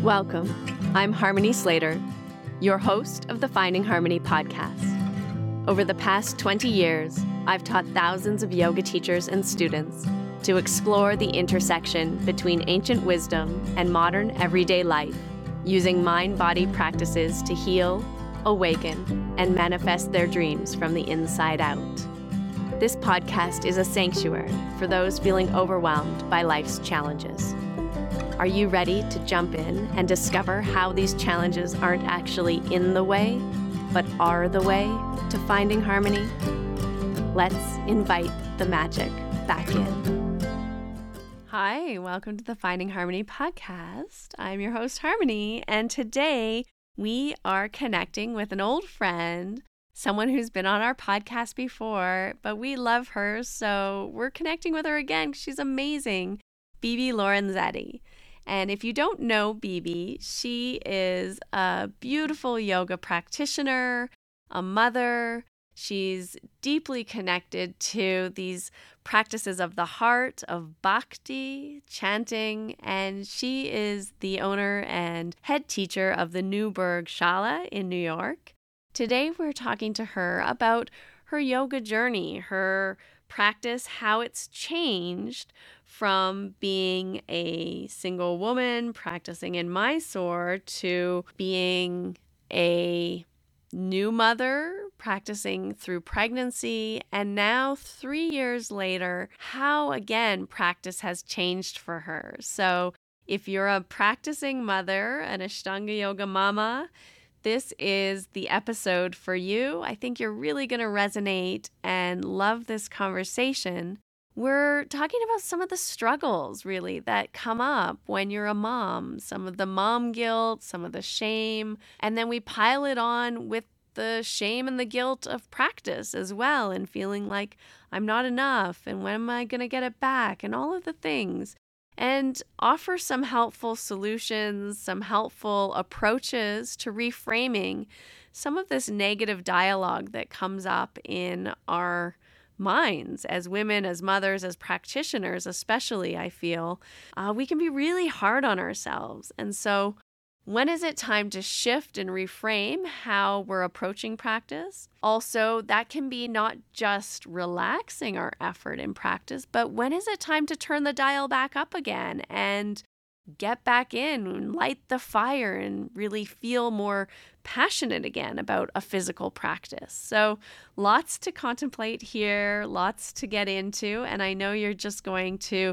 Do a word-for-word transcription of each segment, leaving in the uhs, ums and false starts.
Welcome. I'm Harmony Slater, your host of the Finding Harmony podcast. Over the past twenty years, I've taught thousands of yoga teachers and students to explore the intersection between ancient wisdom and modern everyday life, using mind-body practices to heal, awaken, and manifest their dreams from the inside out. This podcast is a sanctuary for those feeling overwhelmed by life's challenges. Are you ready to jump in and discover how these challenges aren't actually in the way, but are the way to finding harmony? Let's invite the magic back in. Hi, welcome to the Finding Harmony podcast. I'm your host, Harmony, and today we are connecting with an old friend, someone who's been on our podcast before, but we love her, so we're connecting with her again. She's amazing, Bibi Lorenzetti. And if you don't know Bibi, she is a beautiful yoga practitioner, a mother. She's deeply connected to these practices of the heart, of bhakti, chanting, and she is the owner and head teacher of the Newburgh Shala in New York. Today we're talking to her about her yoga journey, her practice, how it's changed from being a single woman practicing in Mysore to being a new mother practicing through pregnancy, and now three years later, how again practice has changed for her. So if you're a practicing mother, an Ashtanga yoga mama, this is the episode for you. I think you're really going to resonate and love this conversation. We're talking about some of the struggles, really, that come up when you're a mom, some of the mom guilt, some of the shame, and then we pile it on with the shame and the guilt of practice as well, and feeling like I'm not enough, and when am I going to get it back, and all of the things. And offer some helpful solutions, some helpful approaches to reframing some of this negative dialogue that comes up in our minds as women, as mothers, as practitioners, especially, I feel. Uh, we can be really hard on ourselves. And so when is it time to shift and reframe how we're approaching practice? Also, that can be not just relaxing our effort in practice, but when is it time to turn the dial back up again and get back in and light the fire and really feel more passionate again about a physical practice? So lots to contemplate here, lots to get into, and I know you're just going to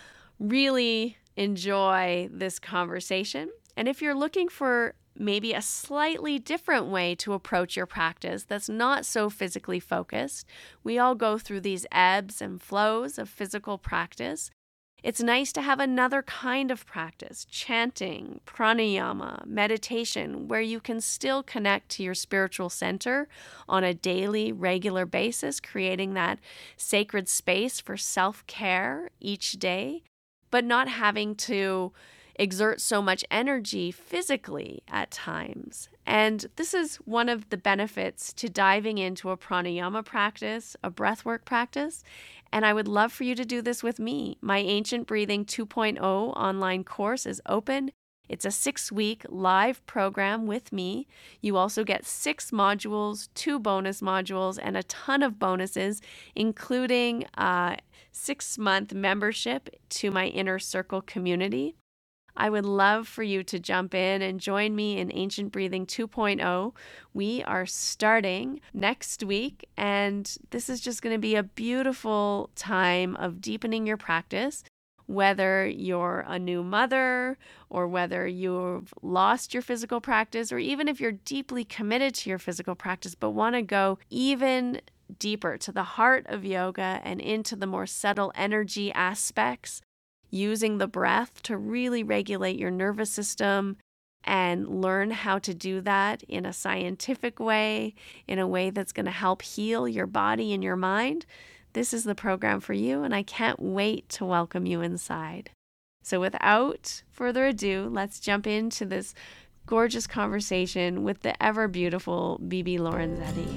really enjoy this conversation. And if you're looking for maybe a slightly different way to approach your practice that's not so physically focused, we all go through these ebbs and flows of physical practice. It's nice to have another kind of practice, chanting, pranayama, meditation, where you can still connect to your spiritual center on a daily, regular basis, creating that sacred space for self-care each day, but not having to exert so much energy physically at times. And this is one of the benefits to diving into a pranayama practice, a breathwork practice. And I would love for you to do this with me. My Ancient Breathing two point oh online course is open. It's a six-week live program with me. You also get six modules, two bonus modules, and a ton of bonuses, including a six-month membership to my Inner Circle community. I would love for you to jump in and join me in Ancient Breathing two point oh. We are starting next week, and this is just going to be a beautiful time of deepening your practice, whether you're a new mother or whether you've lost your physical practice, or even if you're deeply committed to your physical practice but want to go even deeper to the heart of yoga and into the more subtle energy aspects, using the breath to really regulate your nervous system and learn how to do that in a scientific way, in a way that's going to help heal your body and your mind. This is the program for you, and I can't wait to welcome you inside. So without further ado, let's jump into this gorgeous conversation with the ever beautiful Bibi Lorenzetti.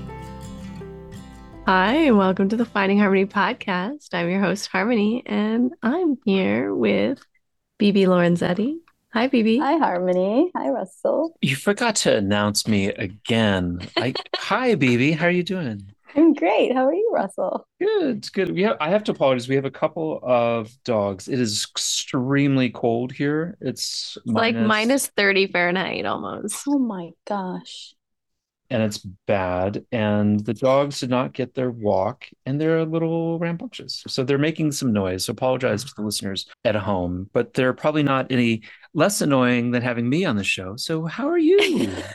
Hi, welcome to the Finding Harmony podcast. I'm your host, Harmony, and I'm here with Bibi Lorenzetti. Hi, B B. Hi, Harmony. Hi, Russell. You forgot to announce me again. I Hi, baby. How are you doing? I'm great. How are you, Russell? Good, good. We have I have to apologize. We have a couple of dogs. It is extremely cold here. It's It's like minus minus thirty Fahrenheit almost. Oh my gosh. and it's bad. And the dogs did not get their walk and they're a little rambunctious. So they're making some noise. So apologize to the listeners at home, but they're probably not any less annoying than having me on the show. So how are you?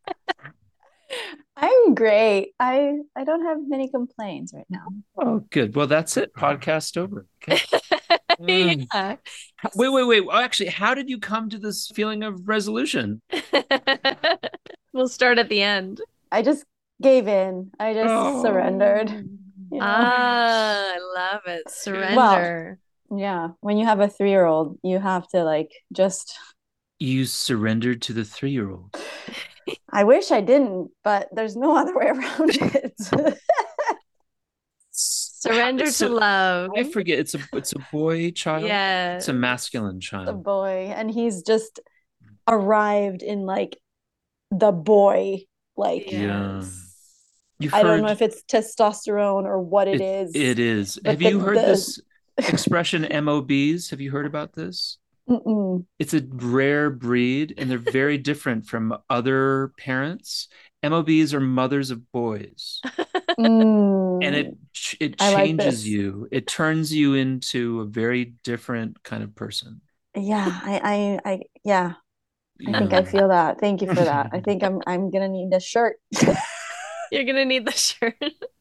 I'm great. I I don't have many complaints right now. Oh, good. Well, that's it. Podcast over. Okay. Mm. Yeah. Wait, wait, wait. Well, actually, how did you come to this feeling of resolution? We'll start at the end. I just gave in. I just surrendered, Oh, you know. Ah, I love it. Well, Surrender. yeah, when you have a three-year-old, you have to like just you surrendered to the three-year-old. I wish I didn't, but there's no other way around it. Surrender to So love. I forget. It's a it's a boy child. It's a Yes. masculine The child. boy, and he's just arrived in like the boy, like Yeah. Yes. You've I don't know heard if it's testosterone or what it it. is, It is. but Have the you heard the this expression M O Bs? Have you heard about this? mm-mm. It's a rare breed and they're very different from other parents. M O Bs are mothers of boys. And it Mm. it I like changes this. you. It turns you into a very different kind of person. Yeah, I, I, I, yeah, I think I Yeah. feel that. Thank you for that. I think I'm, I'm gonna need a shirt. You're gonna need the shirt.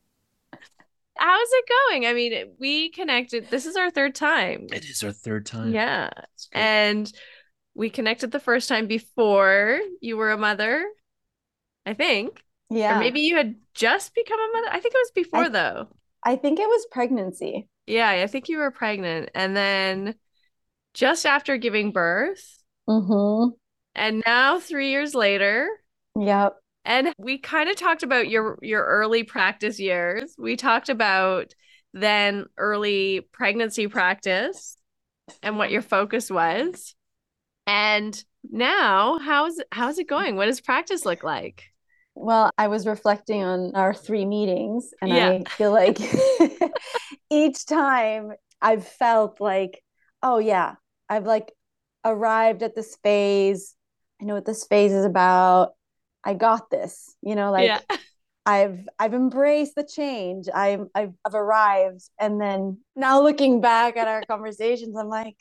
How's it going? I mean, we connected. This is our third time. It is our third time. Yeah. It's good. And we connected the first time before you were a mother, I think. Or Yeah, maybe you had just become a mother. I think it was before I, though. I think it was pregnancy. Yeah, I think you were pregnant. And then just after giving birth, Mm-hmm. and now three years later. Yep. And we kind of talked about your your early practice years. We talked about then early pregnancy practice and what your focus was. And now, how's how's it going? What does practice look like? Well, I was reflecting on our three meetings, and Yeah. I feel like each time I've felt like, oh yeah, I've like arrived at this phase. I know what this phase is about. I got this. You know, Yeah. like I've I've embraced the change. I've I've, I've arrived, and then now looking back at our conversations, I'm like,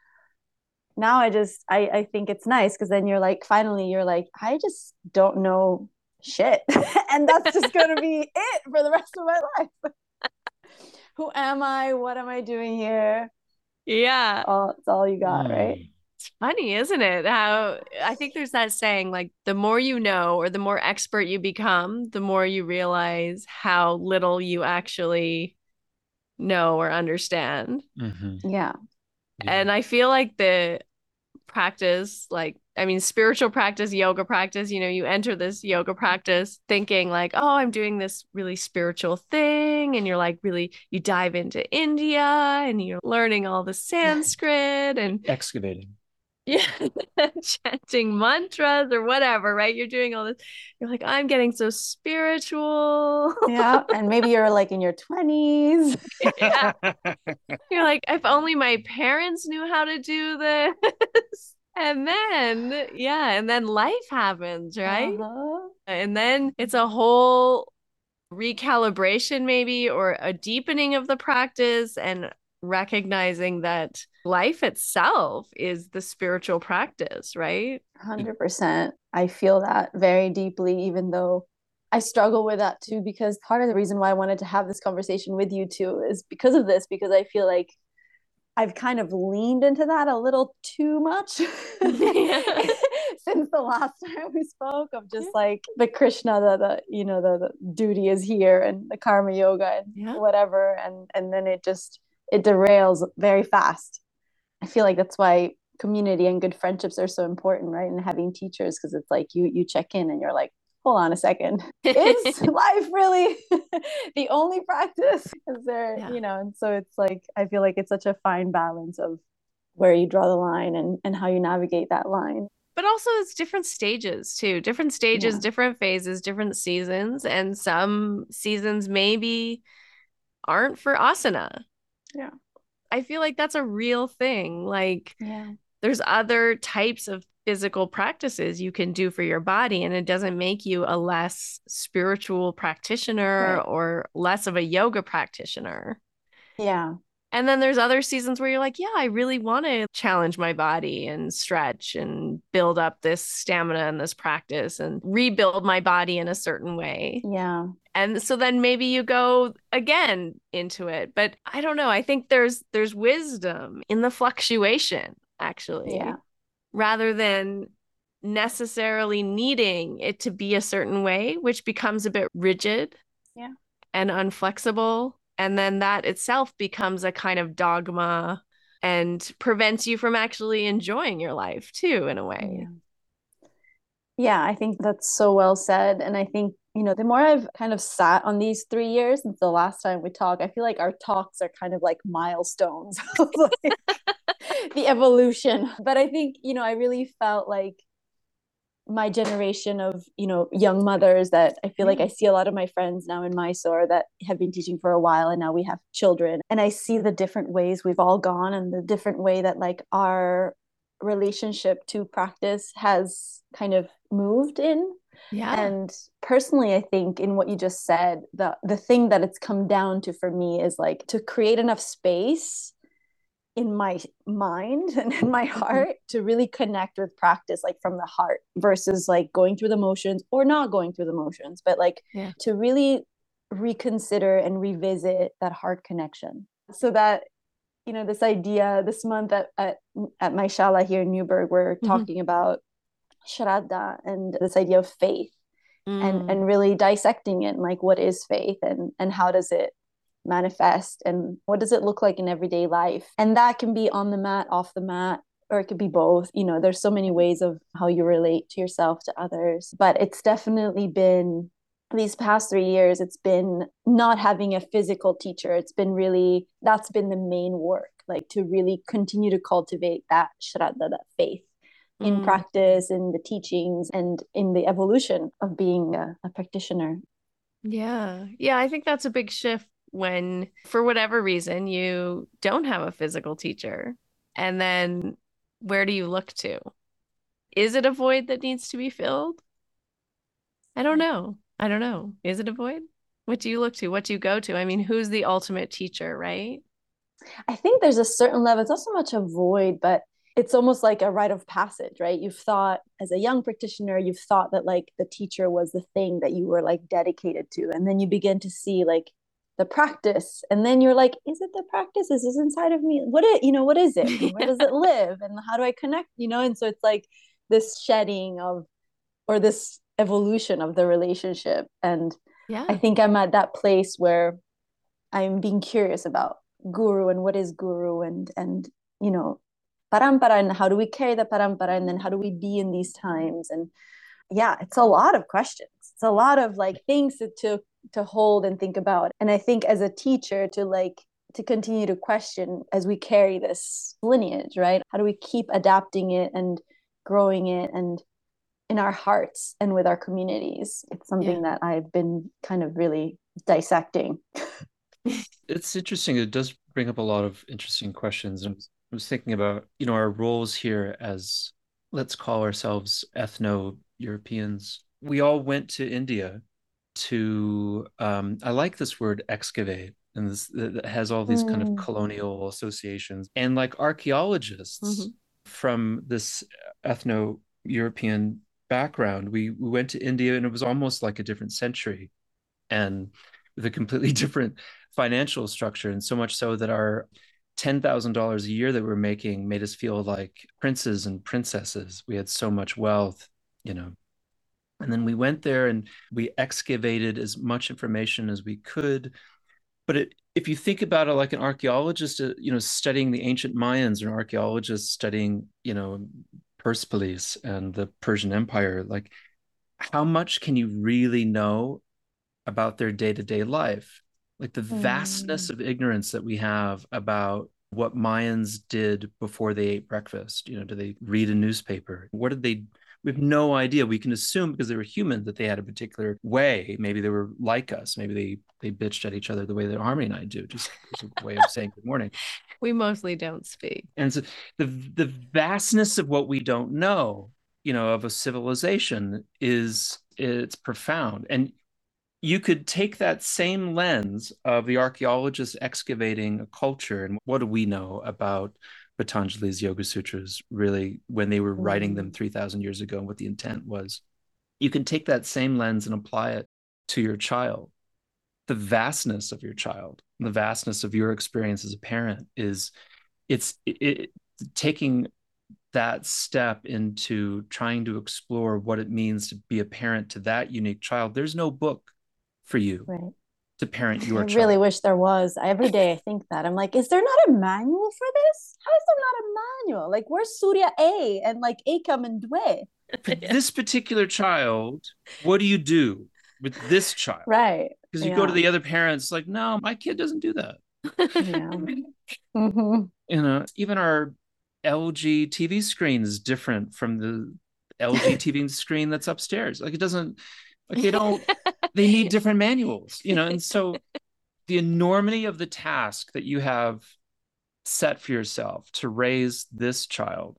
now I just I I think it's nice because then you're like finally you're like I just don't know shit, and that's just gonna be it for the rest of my life. Who am I? What am I doing here? Yeah. Oh, it's all you got, right? Mm. It's funny, isn't it? How I think there's that saying, like, the more you know or the more expert you become, the more you realize how little you actually know or understand. Mhm. Yeah. Yeah. And I feel like the practice, like, I mean, spiritual practice, yoga practice, you know, you enter this yoga practice thinking like, oh, I'm doing this really spiritual thing. And you're like, really, you dive into India and you're learning all the Sanskrit and Excavating. yeah, chanting mantras or whatever, right? You're doing all this. You're like, I'm getting so spiritual. Yeah. And maybe you're like in your twenties. Yeah. You're like, if only my parents knew how to do this. And then, yeah, and then life happens, right? Uh-huh. And then it's a whole recalibration, maybe, or a deepening of the practice and recognizing that life itself is the spiritual practice, right? one hundred percent. I feel that very deeply, even though I struggle with that too, because part of the reason why I wanted to have this conversation with you too is because of this, because I feel like I've kind of leaned into that a little too much Yeah. since the last time we spoke of just like the Krishna, the, the you know, the, the duty is here and the karma yoga and Yeah. whatever. And, and then it just, it derails very fast. I feel like that's why community and good friendships are so important, right? And having teachers, because it's like you, you check in and you're like, hold on a second. Is life really the only practice? Is there, Yeah. you know, and so it's like, I feel like it's such a fine balance of where you draw the line and and how you navigate that line. But also it's different stages too, different stages, Yeah. different phases, different seasons. And some seasons maybe aren't for asana. Yeah. I feel like that's a real thing. Like Yeah. there's other types of physical practices you can do for your body, and it doesn't make you a less spiritual practitioner Right. or less of a yoga practitioner. Yeah. And then there's other seasons where you're like, yeah, I really want to challenge my body and stretch and build up this stamina and this practice and rebuild my body in a certain way. Yeah. And so then maybe you go again into it. But I don't know. I think there's there's wisdom in the fluctuation, actually, Yeah. rather than necessarily needing it to be a certain way, which becomes a bit rigid Yeah. and unflexible. And then that itself becomes a kind of dogma and prevents you from actually enjoying your life too, in a way. Yeah. Yeah, I think that's so well said. And I think, you know, the more I've kind of sat on these three years since the last time we talked, I feel like our talks are kind of like milestones of like the evolution. But I think, you know, I really felt like my generation of, you know, young mothers that I feel like I see a lot of my friends now in Mysore that have been teaching for a while, and now we have children, and I see the different ways we've all gone and the different way that like our relationship to practice has kind of moved in. Yeah. And personally, I think in what you just said, the the thing that it's come down to for me is like to create enough space in my mind and in my heart mm-hmm. to really connect with practice, like from the heart, versus like going through the motions or not going through the motions, but like yeah. to really reconsider and revisit that heart connection. So that, you know, this idea this month at at, at my shala here in Newburgh, we're mm-hmm. talking about Shraddha and this idea of faith mm. and and really dissecting it, and like what is faith and and how does it manifest and what does it look like in everyday life. And that can be on the mat, off the mat, or it could be both. You know, there's so many ways of how you relate to yourself, to others. But it's definitely been these past three years, it's been not having a physical teacher. It's been really, that's been the main work, like to really continue to cultivate that Shraddha, that faith in mm. practice, in the teachings, and in the evolution of being a, a practitioner. Yeah. Yeah. I think that's a big shift when, for whatever reason, you don't have a physical teacher. And then where do you look to? Is it a void that needs to be filled? I don't know. I don't know. Is it a void? What do you look to? What do you go to? I mean, who's the ultimate teacher, right? I think there's a certain level. It's not so much a void, but it's almost like a rite of passage, right? You've thought as a young practitioner, you've thought that like the teacher was the thing that you were like dedicated to. And then you begin to see like the practice, and then you're like, is it the practice? Is this inside of me? What is, you know, what is it? Yeah. Where does it live? And how do I connect? You know, and so it's like this shedding of, or this evolution of the relationship. And yeah. I think I'm at that place where I'm being curious about guru and what is guru, and and you know, parampara, and how do we carry the parampara, and then how do we be in these times? And yeah, it's a lot of questions. It's a lot of like things to, to to hold and think about. And I think as a teacher, to like to continue to question as we carry this lineage, right? How do we keep adapting it and growing it, and in our hearts and with our communities? It's something yeah. that I've been kind of really dissecting. It's interesting. It does bring up a lot of interesting questions. I was thinking about, you know, our roles here as, let's call ourselves ethno-Europeans. We all went to India to, um, I like this word, excavate, and this that has all these mm. kind of colonial associations. And like archaeologists mm-hmm. from this ethno-European background, we, we went to India, and it was almost like a different century, and with a completely different financial structure. And so much so that our ten thousand dollars a year that we're making made us feel like princes and princesses. We had so much wealth, you know. And then we went there and we excavated as much information as we could. But it, if you think about it like an archaeologist, uh, you know, studying the ancient Mayans, or an archaeologist studying, you know, Persepolis and the Persian Empire, like how much can you really know about their day-to-day life? Like the vastness mm. of ignorance that we have about what Mayans did before they ate breakfast. You know, do they read a newspaper? What did they, we have no idea. We can assume because they were human that they had a particular way. Maybe they were like us. Maybe they they bitched at each other the way that Harmony and I do, just as a way of saying good morning. We mostly don't speak. And so the the vastness of what we don't know, you know, of a civilization is it's profound. And you could take that same lens of the archaeologists excavating a culture and what do we know about Patanjali's Yoga Sutras really when they were writing them three thousand years ago and what the intent was. You can take that same lens and apply it to your child. The vastness of your child, the vastness of your experience as a parent is it's it, it, taking that step into trying to explore what it means to be a parent to that unique child. There's no book for you right. to parent your I child. really wish there was. Every day I think that. I'm like, is there not a manual for this? How is there not a manual? Like, where's Surya A and like Ekam and Dwe? For this particular child, what do you do with this child? Right. Because you yeah. go to the other parents like, no, my kid doesn't do that. Yeah. mm-hmm. You know, even our L G T V screen is different from the L G T V screen that's upstairs. Like it doesn't, like they don't, they need different manuals, you know? And so the enormity of the task that you have set for yourself to raise this child,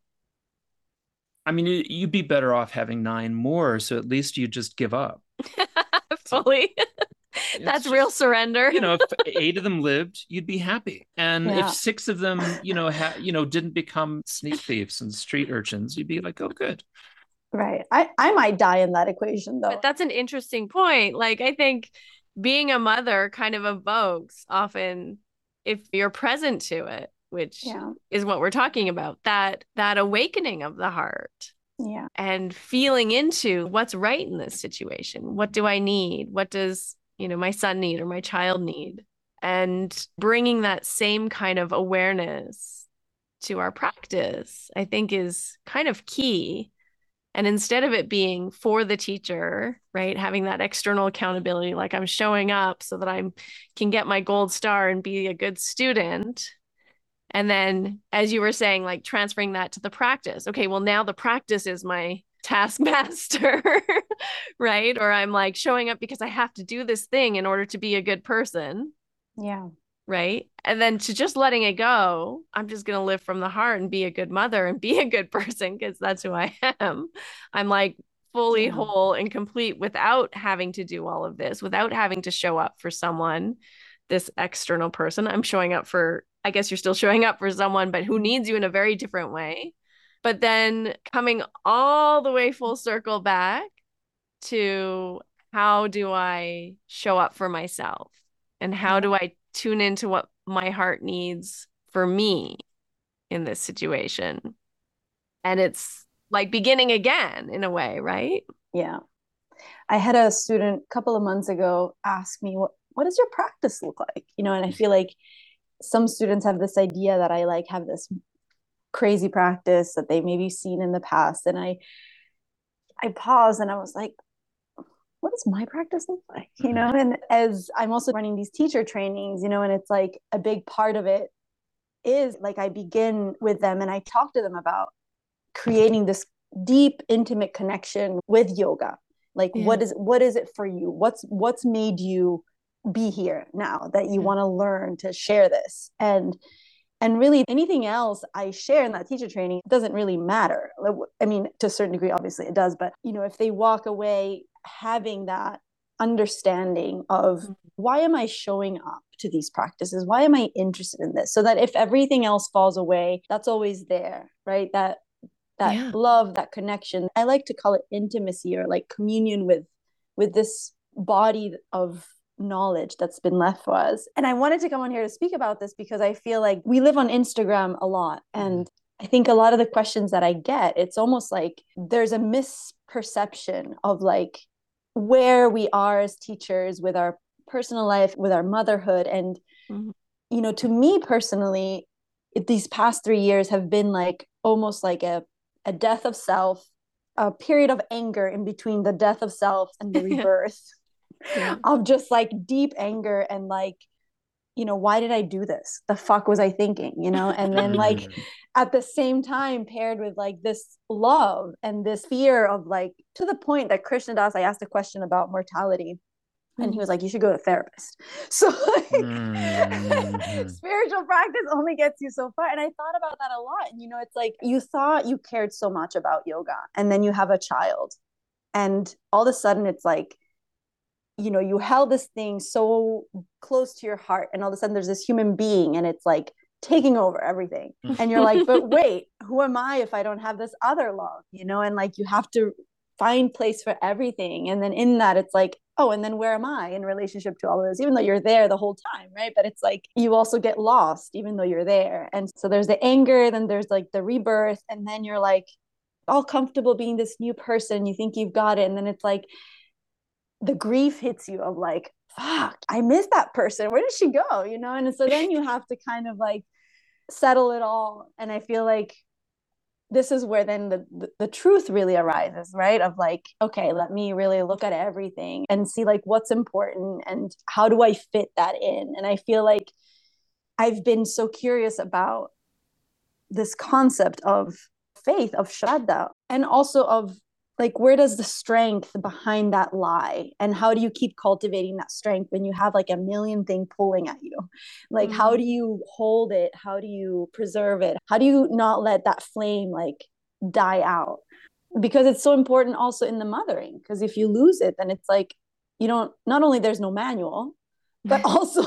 I mean, you'd be better off having nine more. So at least you just give up. Fully. That's just, real surrender. You know, if eight of them lived, you'd be happy. And yeah. if six of them, you know, ha- you know, didn't become sneak thieves and street urchins, you'd be like, oh, good. Right. I, I might die in that equation, though. But that's an interesting point. Like, I think being a mother kind of evokes often, if you're present to it, which yeah. is what we're talking about, that that awakening of the heart. Yeah. And feeling into what's right in this situation. What do I need? What does, you know, my son need or my child need? And bringing that same kind of awareness to our practice, I think is kind of key. And instead of it being for the teacher, right, having that external accountability, like I'm showing up so that I can get my gold star and be a good student. And then, as you were saying, like transferring that to the practice. Okay, well, now the practice is my taskmaster, right? Or I'm like showing up because I have to do this thing in order to be a good person. Yeah. Right. And then to just letting it go, I'm just going to live from the heart and be a good mother and be a good person because that's who I am. I'm like fully yeah. whole and complete without having to do all of this, without having to show up for someone, this external person. I'm showing up for, I guess you're still showing up for someone, but who needs you in a very different way. But then coming all the way full circle back to how do I show up for myself and how yeah. do I tune into what my heart needs for me in this situation. And it's like beginning again in a way, right? Yeah. I had a student a couple of months ago ask me, what, what does your practice look like? You know, and I feel like some students have this idea that I like have this crazy practice that they maybe seen in the past. And I, I paused and I was like, what does my practice look like? You know, and as I'm also running these teacher trainings, you know, and it's like a big part of it is like I begin with them and I talk to them about creating this deep, intimate connection with yoga. Like, yeah. what is what is it for you? What's what's made you be here now that you yeah. want to learn to share this? And and really anything else I share in that teacher training doesn't really matter. I mean, to a certain degree, obviously it does, but you know, if they walk away having that understanding of why am I showing up to these practices? Why am I interested in this? So that if everything else falls away, that's always there, right? That that yeah. love, that connection. I like to call it intimacy or like communion with with this body of knowledge that's been left for us. And I wanted to come on here to speak about this because I feel like we live on Instagram a lot. And I think a lot of the questions that I get, it's almost like there's a misperception of like where we are as teachers with our personal life, with our motherhood. And, mm-hmm. you know, to me personally, it, these past three years have been like almost like a, a death of self, a period of anger in between the death of self and the rebirth yeah. of just like deep anger and like, you know, why did I do this? The fuck was I thinking, you know? And then like at the same time paired with like this love and this fear of like, to the point that Krishna Das, I asked a question about mortality. And he was like, you should go to a therapist. So like, mm-hmm. spiritual practice only gets you so far. And I thought about that a lot. And, you know, it's like, you thought you cared so much about yoga, and then you have a child, and all of a sudden it's like, you know, you held this thing so close to your heart, and all of a sudden there's this human being, and it's like taking over everything. And you're like, but wait, who am I if I don't have this other love, you know? And like, you have to find place for everything. And then in that, it's like, oh, and then where am I in relationship to all of this, even though you're there the whole time, right? But it's like, you also get lost even though you're there. And so there's the anger, then there's like the rebirth, and then you're like all comfortable being this new person, you think you've got it, and then it's like the grief hits you of like, fuck, I miss that person, where did she go, you know? And so then you have to kind of like settle it all. And I feel like this is where then the, the, the truth really arises, right? Of like, okay, let me really look at everything and see like what's important and how do I fit that in? And I feel like I've been so curious about this concept of faith, of Shraddha, and also of like, where does the strength behind that lie? And how do you keep cultivating that strength when you have like a million things pulling at you? Like, mm-hmm. how do you hold it? How do you preserve it? How do you not let that flame like die out? Because it's so important also in the mothering, because if you lose it, then it's like, you don't, not only there's no manual, but also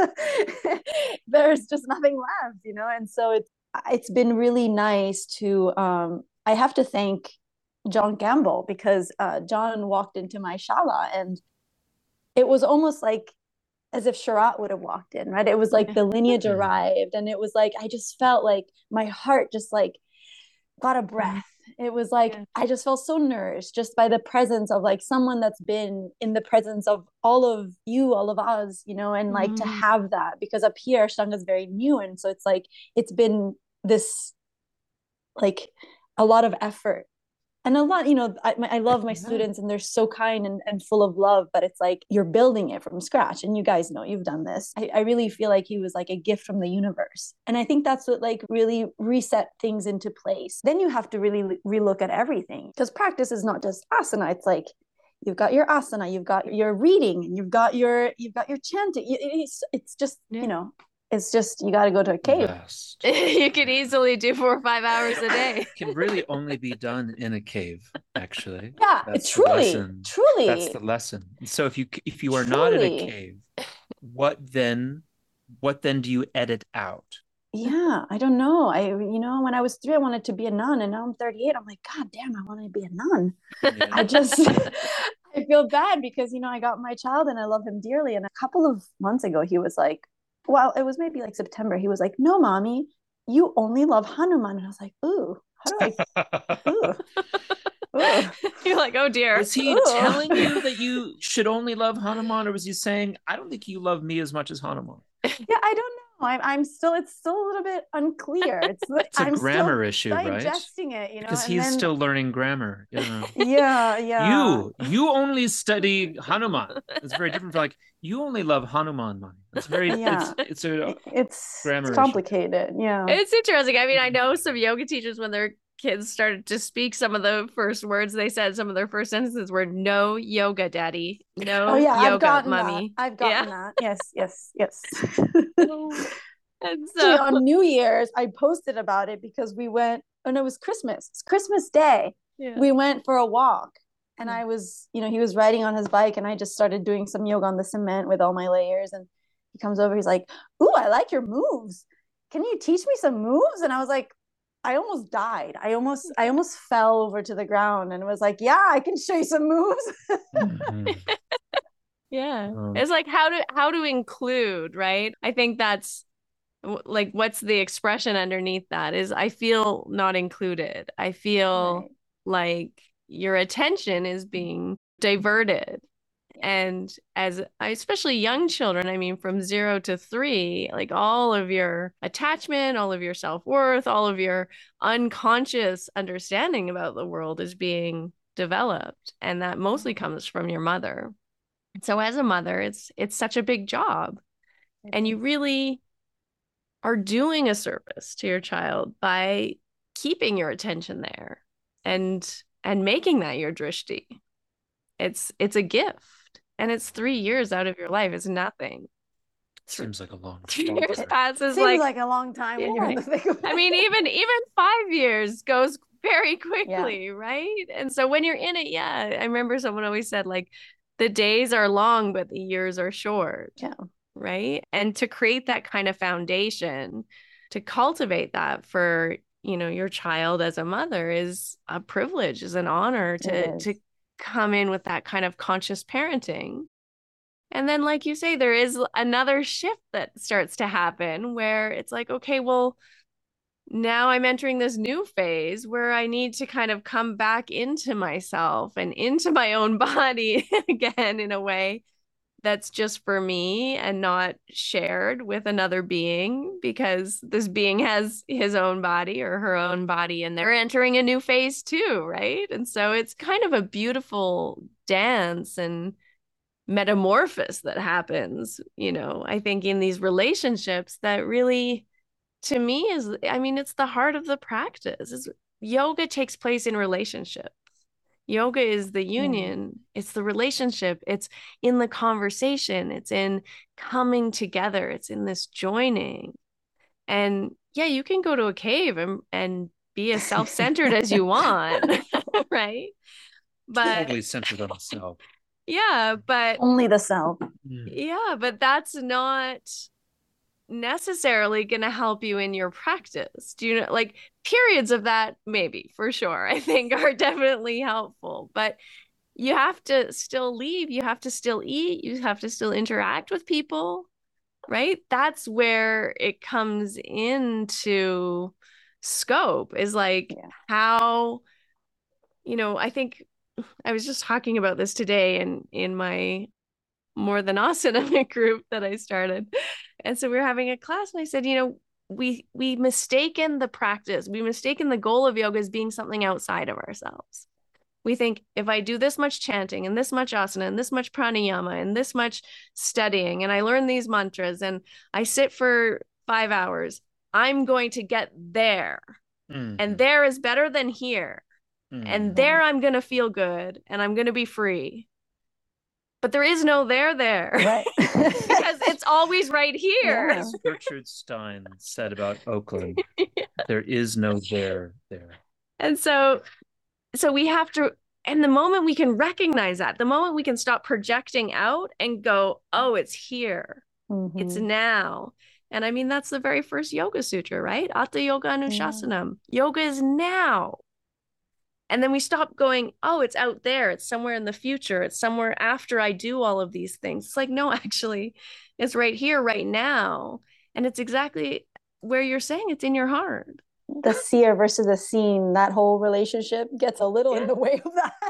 there's just nothing left, you know? And so it's, it's been really nice to, um, I have to thank John Gamble, because uh, John walked into my shala, and it was almost like as if Sharath would have walked in, right? It was like the lineage arrived, and it was like, I just felt like my heart just like got a breath. It was like, yeah. I just felt so nourished just by the presence of like someone that's been in the presence of all of you, all of us, you know, and like mm-hmm. to have that, because up here Ashtanga is very new. And so it's like, it's been this, like a lot of effort. And a lot, you know, I, I love my students, and they're so kind and, and full of love, but it's like, you're building it from scratch. And you guys know, you've done this. I, I really feel like he was like a gift from the universe. And I think that's what like really reset things into place. Then you have to really relook at everything, because practice is not just asana. It's like, you've got your asana, you've got your reading, you've got your, you've got your chanting. It, it's, it's just, yeah. you know, it's just, you got to go to a cave. Best. You could easily do four or five hours a day. It can really only be done in a cave, actually. Yeah, That's truly, truly. That's the lesson. So if you if you are truly. not in a cave, what then? What then do you edit out? Yeah, I don't know. I, you know, when I was three, I wanted to be a nun, and now I'm thirty-eight. I'm like, God damn, I want to be a nun. Yeah. I just, I feel bad because, you know, I got my child and I love him dearly. And a couple of months ago, he was like, well, it was maybe like September. He was like, no, mommy, you only love Hanuman. And I was like, ooh, how do I, ooh, ooh. You're like, oh dear. Was he ooh. telling you that you should only love Hanuman, or was he saying, I don't think you love me as much as Hanuman? Yeah, I don't know. I'm, I'm still, it's still a little bit unclear. It's, it's a I'm grammar issue, right? Digesting it, you know, because and he's then... still learning grammar. You know? Yeah, yeah. You, you only study Hanuman. It's very different from like, you only love Hanuman, man. It's very, yeah. it's, it's a it's, grammar it's complicated. Issue. Yeah. It's interesting. I mean, I know some yoga teachers, when their kids started to speak, some of the first words they said, some of their first sentences were "no yoga, daddy, no oh, yeah, yoga, I've gotten mommy." That. I've gotten yeah. that. Yes, yes, yes. And so Actually, on New Year's, I posted about it because we went. Oh no, it was Christmas. It's Christmas Day. Yeah. We went for a walk, and yeah. I was, you know, he was riding on his bike, and I just started doing some yoga on the cement with all my layers. And he comes over, he's like, "Ooh, I like your moves. Can you teach me some moves?" And I was like, I almost died. I almost, I almost fell over to the ground, and was like, "Yeah, I can show you some moves." mm-hmm. Yeah, um, it's like how to how to include, right? I think that's like, what's the expression underneath that is, I feel not included. I feel right. like your attention is being diverted. And as especially young children, I mean, from zero to three, like all of your attachment, all of your self-worth, all of your unconscious understanding about the world is being developed. And that mostly comes from your mother. So as a mother, it's it's such a big job And you really are doing a service to your child by keeping your attention there and and making that your drishti. It's it's a gift, and it's three years out of your life. It's nothing. Seems like a long Two time. years passes Seems like, like a long time when you're in the thick of it. I mean, even even five years goes very quickly, yeah. right? And so when you're in it, yeah, I remember someone always said, like, the days are long, but the years are short. Yeah. Right. And to create that kind of foundation, to cultivate that for, you know, your child as a mother is a privilege, is an honor to to come in with that kind of conscious parenting. And then, like you say, there is another shift that starts to happen where it's like, okay, well, now I'm entering this new phase where I need to kind of come back into myself and into my own body again, in a way that's just for me and not shared with another being, because this being has his own body or her own body and they're entering a new phase too, right? And so it's kind of a beautiful dance and metamorphosis that happens, you know, I think in these relationships that really, to me, is, I mean, it's the heart of the practice. It's, yoga takes place in relationship. Yoga is the union. Yeah. It's the relationship. It's in the conversation. It's in coming together. It's in this joining. And yeah, you can go to a cave and, and be as self-centered as you want, right? But totally centered on myself. Yeah, but only the self. Yeah, but that's not necessarily going to help you in your practice. Do you know, like, periods of that, maybe, for sure, I think are definitely helpful, but you have to still leave, you have to still eat, you have to still interact with people, right? That's where it comes into scope, is like, yeah. how, you know, I think I was just talking about this today in in my More Than Asana group that I started. And so we were having a class and I said, you know, we we mistaken the practice. We mistaken the goal of yoga as being something outside of ourselves. We think, if I do this much chanting and this much asana and this much pranayama and this much studying and I learn these mantras and I sit for five hours, I'm going to get there. Mm-hmm. And there is better than here. Mm-hmm. And there I'm going to feel good and I'm going to be free. But there is no there there, right? Because it's always right here. Yeah. As Gertrude Stein said about Oakland, yeah. There is no there there. And so, so we have to, and the moment we can recognize that, the moment we can stop projecting out and go, oh, it's here, mm-hmm. it's now. And I mean, that's the very first Yoga Sutra, right? Atha Yoga Anushasanam. Yeah. Yoga is now. And then we stop going, oh, it's out there. It's somewhere in the future. It's somewhere after I do all of these things. It's like, no, actually, it's right here, right now. And it's exactly where you're saying it's in your heart. The seer versus the seen, that whole relationship gets a little yeah. in the way of that.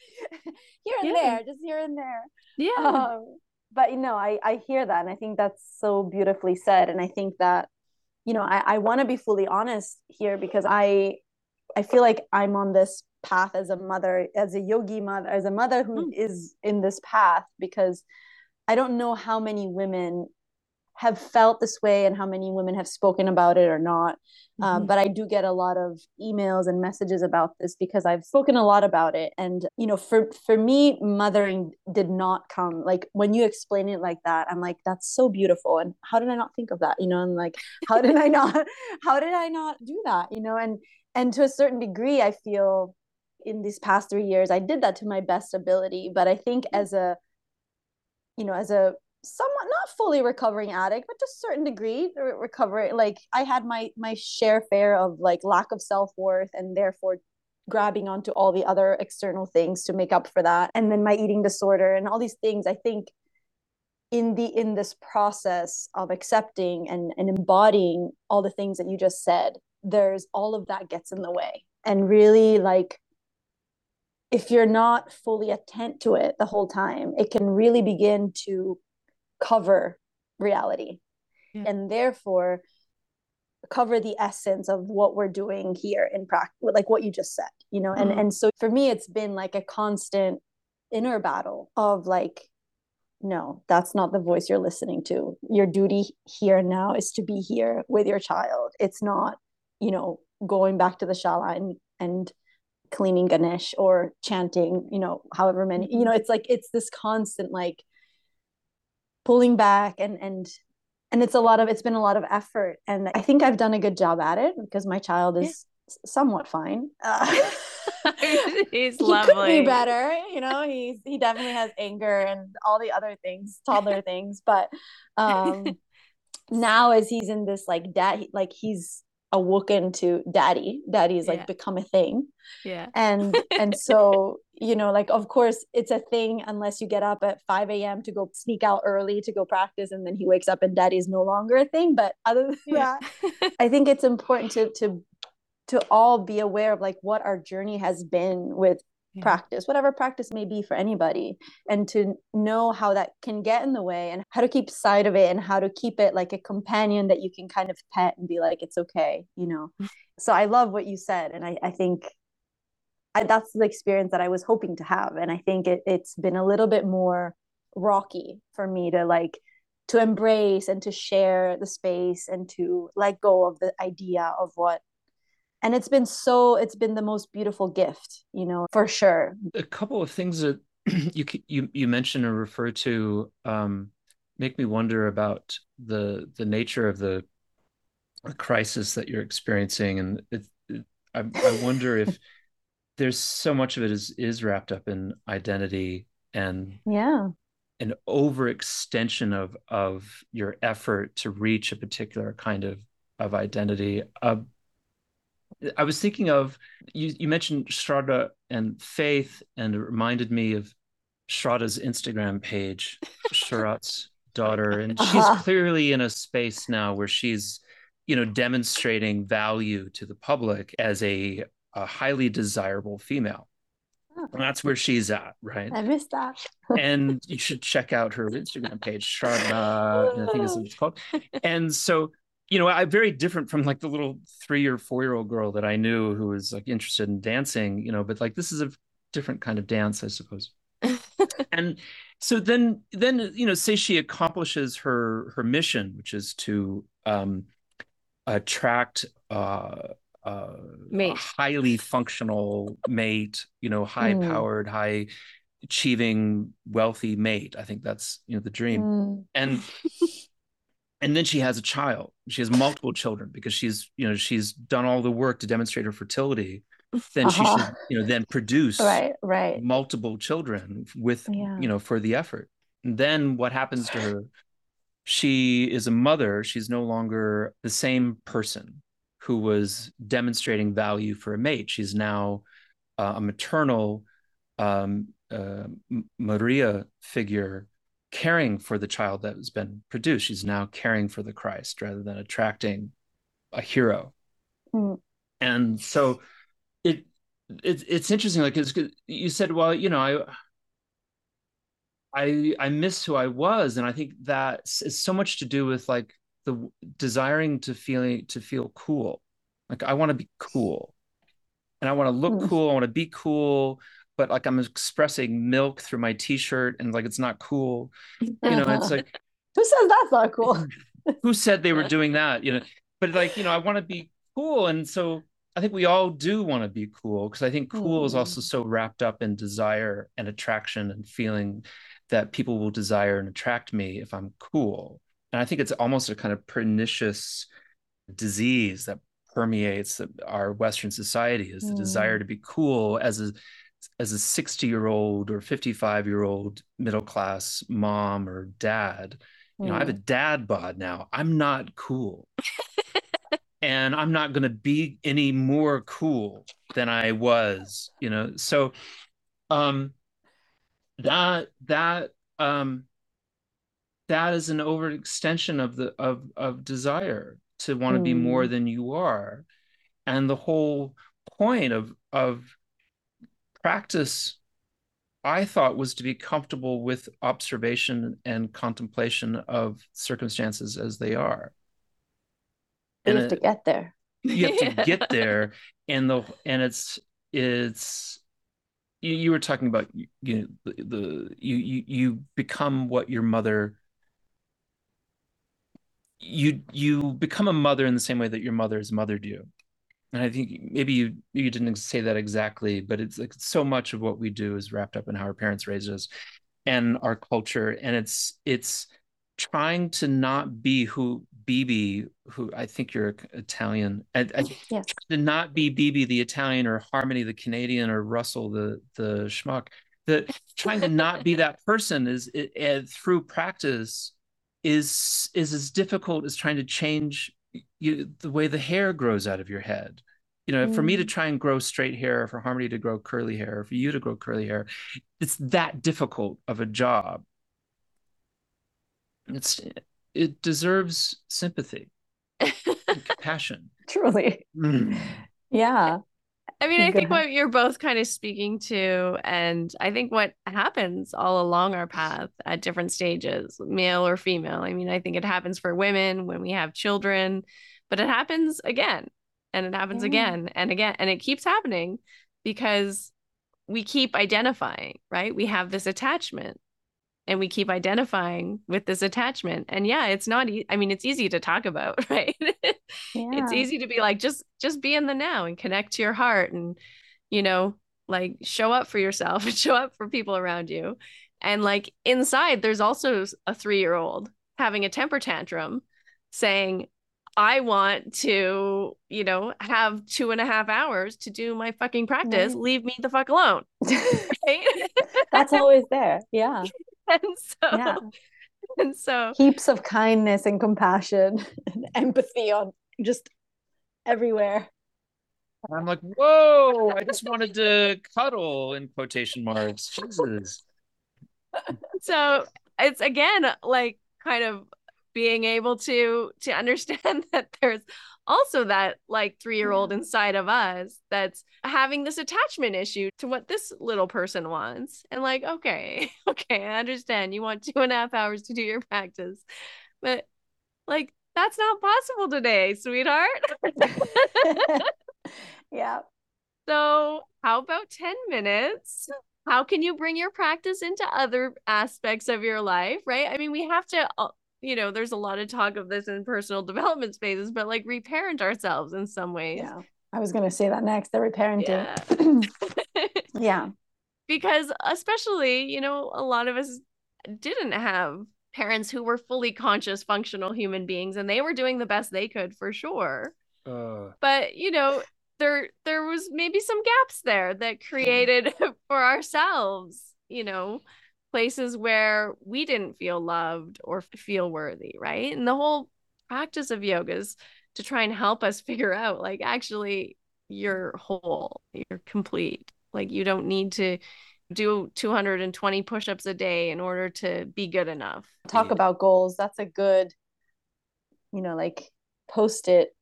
Here and yeah. there, just here and there. Yeah. Um, but, you know, I, I hear that. And I think that's so beautifully said. And I think that, you know, I, I want to be fully honest here, because I, I feel like I'm on this path as a mother, as a yogi mother, as a mother who mm. is in this path, because I don't know how many women have felt this way and how many women have spoken about it or not. Mm-hmm. Um, but I do get a lot of emails and messages about this because I've spoken a lot about it. And, you know, for, for me, mothering did not come, like, when you explain it like that, I'm like, that's so beautiful. And how did I not think of that? You know, and like, how did I not, how did I not do that? You know, and, and to a certain degree, I feel in these past three years, I did that to my best ability. But I think as a, you know, as a somewhat not fully recovering addict, but to a certain degree re- recovering, like, I had my my share fare of like lack of self-worth, and therefore grabbing onto all the other external things to make up for that. And then my eating disorder and all these things. I think in the in this process of accepting and, and embodying all the things that you just said, there's all of that gets in the way. And really, like, if you're not fully attent to it the whole time, it can really begin to cover reality. Yeah. And therefore cover the essence of what we're doing here in practice, like what you just said, you know. Mm-hmm. and and so for me, it's been like a constant inner battle of like, no, that's not the voice you're listening to. Your duty here and now is to be here with your child. It's not, you know, going back to the shala and, and cleaning Ganesh or chanting, you know, however many, mm-hmm. you know, it's like, it's this constant, like pulling back and, and, and it's a lot of, it's been a lot of effort. And I think I've done a good job at it because my child is yeah. somewhat fine. Uh, he's he lovely. Could be better, you know. He's he definitely has anger and all the other things, toddler things. But um, now as he's in this like dad, like he's awoken to daddy. Daddy's like yeah. become a thing. Yeah. And and so you know, like of course it's a thing unless you get up at five a.m. to go sneak out early to go practice, and then he wakes up and daddy's no longer a thing. But other than yeah. that, I think it's important to to. to all be aware of like what our journey has been with yeah. practice, whatever practice may be for anybody, and to know how that can get in the way and how to keep sight of it and how to keep it like a companion that you can kind of pet and be like, it's okay, you know? So I love what you said. And I, I think I, that's the experience that I was hoping to have. And I think it, it's been a little bit more rocky for me to like, to embrace and to share the space and to let go of the idea of what. And it's been so, it's been the most beautiful gift, you know, for sure. A couple of things that you you you mentioned or refer to um, make me wonder about the the nature of the crisis that you're experiencing. And it, it, I, I wonder if there's so much of it is, is wrapped up in identity and yeah, an overextension of, of your effort to reach a particular kind of, of identity. Uh, I was thinking of, you, you mentioned Shraddha and faith, and it reminded me of Shraddha's Instagram page, Sharat's daughter. And she's uh-huh. clearly in a space now where she's, you know, demonstrating value to the public as a, a highly desirable female. Oh. And that's where she's at, right? I missed that. And you should check out her Instagram page, Shraddha, I think is what it's called. And so, you know, I'm very different from like the little three or four year old girl that I knew who was like interested in dancing, you know, but like this is a different kind of dance, I suppose. And so then, then, you know, say she accomplishes her, her mission, which is to um, attract uh, uh, a highly functional mate, you know, high powered, mm. high achieving, wealthy mate. I think that's, you know, the dream. Mm. And And then she has a child. She has multiple children because she's, you know, she's done all the work to demonstrate her fertility. Then uh-huh. she should, you know, then produce right, right. multiple children with, yeah. you know, for the effort. And then what happens to her? She is a mother. She's no longer the same person who was demonstrating value for a mate. She's now uh, a maternal um, uh, Maria figure, caring for the child that has been produced. She's now caring for the Christ rather than attracting a hero. Mm. And so it, it it's interesting. Like it's, you said, well, you know, I, I, I miss who I was. And I think that is so much to do with like the desiring to feeling, to feel cool. Like I want to be cool and I want to look mm. cool. I want to be cool. But like I'm expressing milk through my t-shirt and like it's not cool. You know, it's like who says that's not cool? Who said they were doing that? You know, but like, you know, I want to be cool. And so I think we all do want to be cool because I think cool mm. is also so wrapped up in desire and attraction and feeling that people will desire and attract me if I'm cool. And I think it's almost a kind of pernicious disease that permeates our Western society is the mm. desire to be cool as a as a sixty year old or fifty-five year old middle-class mom or dad. You know, mm. I have a dad bod now. I'm not cool. And I'm not going to be any more cool than I was, you know? So, um, that, that, um, that is an overextension of the, of, of desire to want to mm. be more than you are. And the whole point of, of, practice, I thought, was to be comfortable with observation and contemplation of circumstances as they are. You and have it, to get there. You have to get there, and the and it's it's you, you were talking about, you know, the, the you, you you become what your mother you you become a mother in the same way that your mother has mothered you. And I think maybe you you didn't say that exactly, but it's like so much of what we do is wrapped up in how our parents raised us and our culture. And it's it's trying to not be who Bibi, who I think you're Italian, I, I, Yes. to not be Bibi the Italian or Harmony the Canadian or Russell the the schmuck. That trying to not be that person is it, it, through practice is is as difficult as trying to change you, the way the hair grows out of your head. You know, mm. for me to try and grow straight hair, for Harmony to grow curly hair, for you to grow curly hair, it's that difficult of a job. It's it deserves sympathy and compassion. Truly. Mm. Yeah. I mean, I think what you're both kind of speaking to, and I think what happens all along our path at different stages, male or female. I mean, I think it happens for women when we have children, but it happens again and it happens yeah. again and again, and it keeps happening because we keep identifying, right? We have this attachment and we keep identifying with this attachment. And yeah, it's not, e- I mean, it's easy to talk about, right? Yeah. It's easy to be like, just, just be in the now and connect to your heart and, you know, like show up for yourself and show up for people around you. And like inside, there's also a three-year-old having a temper tantrum saying, I want to, you know, have two and a half hours to do my fucking practice. Right. Leave me the fuck alone. Right? That's always there. Yeah. And so, yeah. and so heaps of kindness and compassion and empathy on just everywhere. I'm like, whoa, I just wanted to cuddle in quotation marks. Jesus. So it's again, like kind of being able to, to understand that there's also that like three-year-old yeah. inside of us that's having this attachment issue to what this little person wants. And like, okay, okay, I understand you want two and a half hours to do your practice, but like, that's not possible today, sweetheart. Yeah. So how about ten minutes? How can you bring your practice into other aspects of your life, right? I mean, we have to, you know, there's a lot of talk of this in personal development spaces, but like reparent ourselves in some ways. Yeah. I was going to say that next, the reparenting. Yeah. Yeah. Because especially, you know, a lot of us didn't have parents who were fully conscious, functional human beings, and they were doing the best they could for sure. Uh. But, you know, there, there was maybe some gaps there that created for ourselves, you know, places where we didn't feel loved or feel worthy, right? And the whole practice of yoga is to try and help us figure out, like, actually, you're whole, you're complete. Like, you don't need to do two hundred twenty push-ups a day in order to be good enough. Talk about goals. That's a good, you know, like, post-it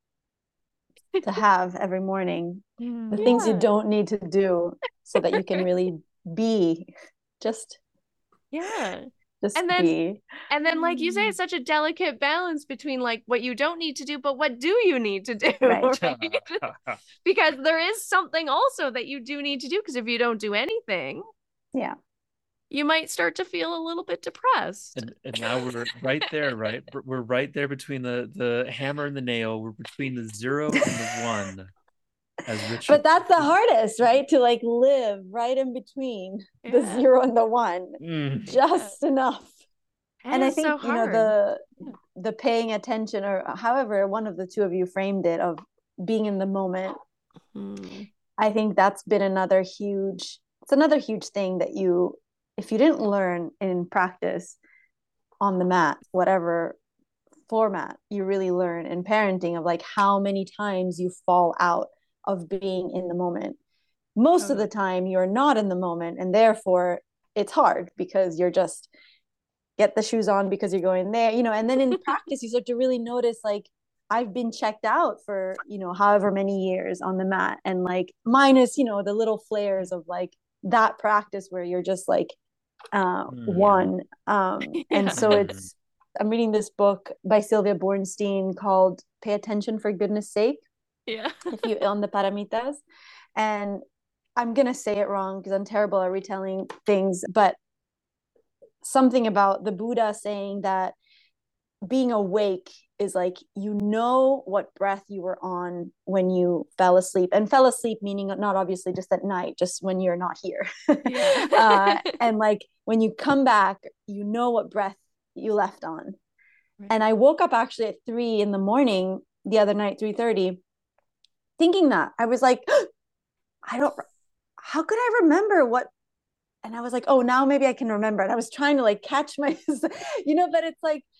to have every morning. The yeah. things you don't need to do so that you can really be just yeah just and then be. And then, like you say, it's such a delicate balance between like what you don't need to do, but what do you need to do? Right. Right? Because there is something also that you do need to do, because if you don't do anything, yeah, you might start to feel a little bit depressed. And, and now we're right there, right? We're right there between the, the hammer and the nail. We're between the zero and the one. As Richard but that's the hardest, right? To like live right in between yeah. the zero and the one, mm. just yeah. enough. And, and I think, so you know, the the paying attention, or however one of the two of you framed it, of being in the moment. Mm. I think that's been another huge, it's another huge thing that you, if you didn't learn in practice on the mat, whatever format you really learn in parenting, of like how many times you fall out of being in the moment. Most okay. of the time you're not in the moment, and therefore it's hard because you're just get the shoes on because you're going there, you know, and then in practice you start to really notice, like, I've been checked out for, you know, however many years on the mat, and like minus, you know, the little flares of like that practice where you're just like uh mm. one um yeah. And so it's, I'm reading this book by Sylvia Bornstein called Pay Attention for Goodness Sake. Yeah. If you on the Paramitas. And I'm going to say it wrong because I'm terrible at retelling things, but something about the Buddha saying that being awake is like, you know what breath you were on when you fell asleep, and fell asleep meaning not obviously just at night, just when you're not here. Yeah. uh, and like when you come back, you know what breath you left on. Right. And I woke up actually at three in the morning the other night, three thirty, thinking that. I was like, I don't, how could I remember what? And I was like, oh, now maybe I can remember. And I was trying to like catch my, you know, but it's like,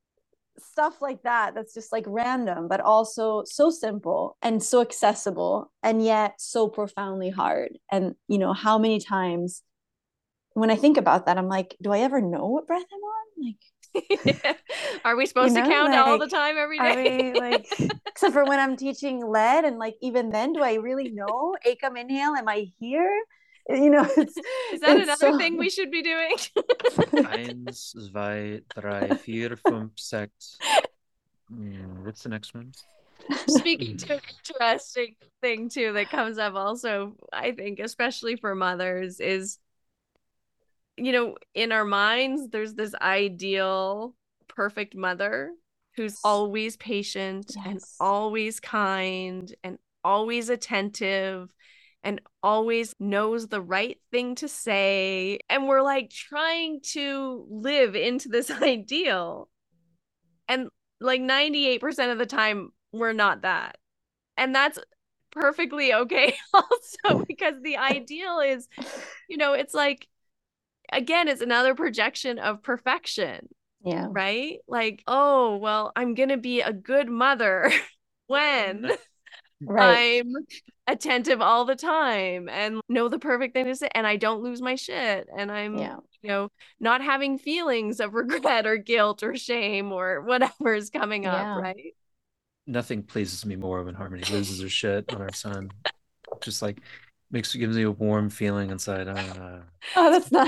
stuff like that that's just like random, but also so simple and so accessible, and yet so profoundly hard. And you know, how many times when I think about that, I'm like, do I ever know what breath I'm on? Like, are we supposed you know, to count like, all the time every day? Are we, like, except for when I'm teaching lead, and like even then, do I really know? Akam inhale, am I here? You know, it's, is that it's another so... thing we should be doing? Eins, zwei, drei, vier, fünf, sechs. Mm, what's the next one? Speaking to an interesting thing too that comes up also, I think, especially for mothers, is, you know, in our minds, there's this ideal perfect mother who's always patient yes. and always kind and always attentive and always knows the right thing to say. And we're like trying to live into this ideal. And like ninety-eight percent of the time, we're not that. And that's perfectly okay also, because the ideal is, you know, it's like, again, it's another projection of perfection. Yeah. Right? Like, oh, well, I'm going to be a good mother when right. I'm attentive all the time and know the perfect thing to say, and I don't lose my shit, and I'm yeah. you know, not having feelings of regret or guilt or shame or whatever is coming yeah. up, right? Nothing pleases me more when Harmony loses her shit on our son. Just like makes gives me a warm feeling inside. Uh, oh, that's nice.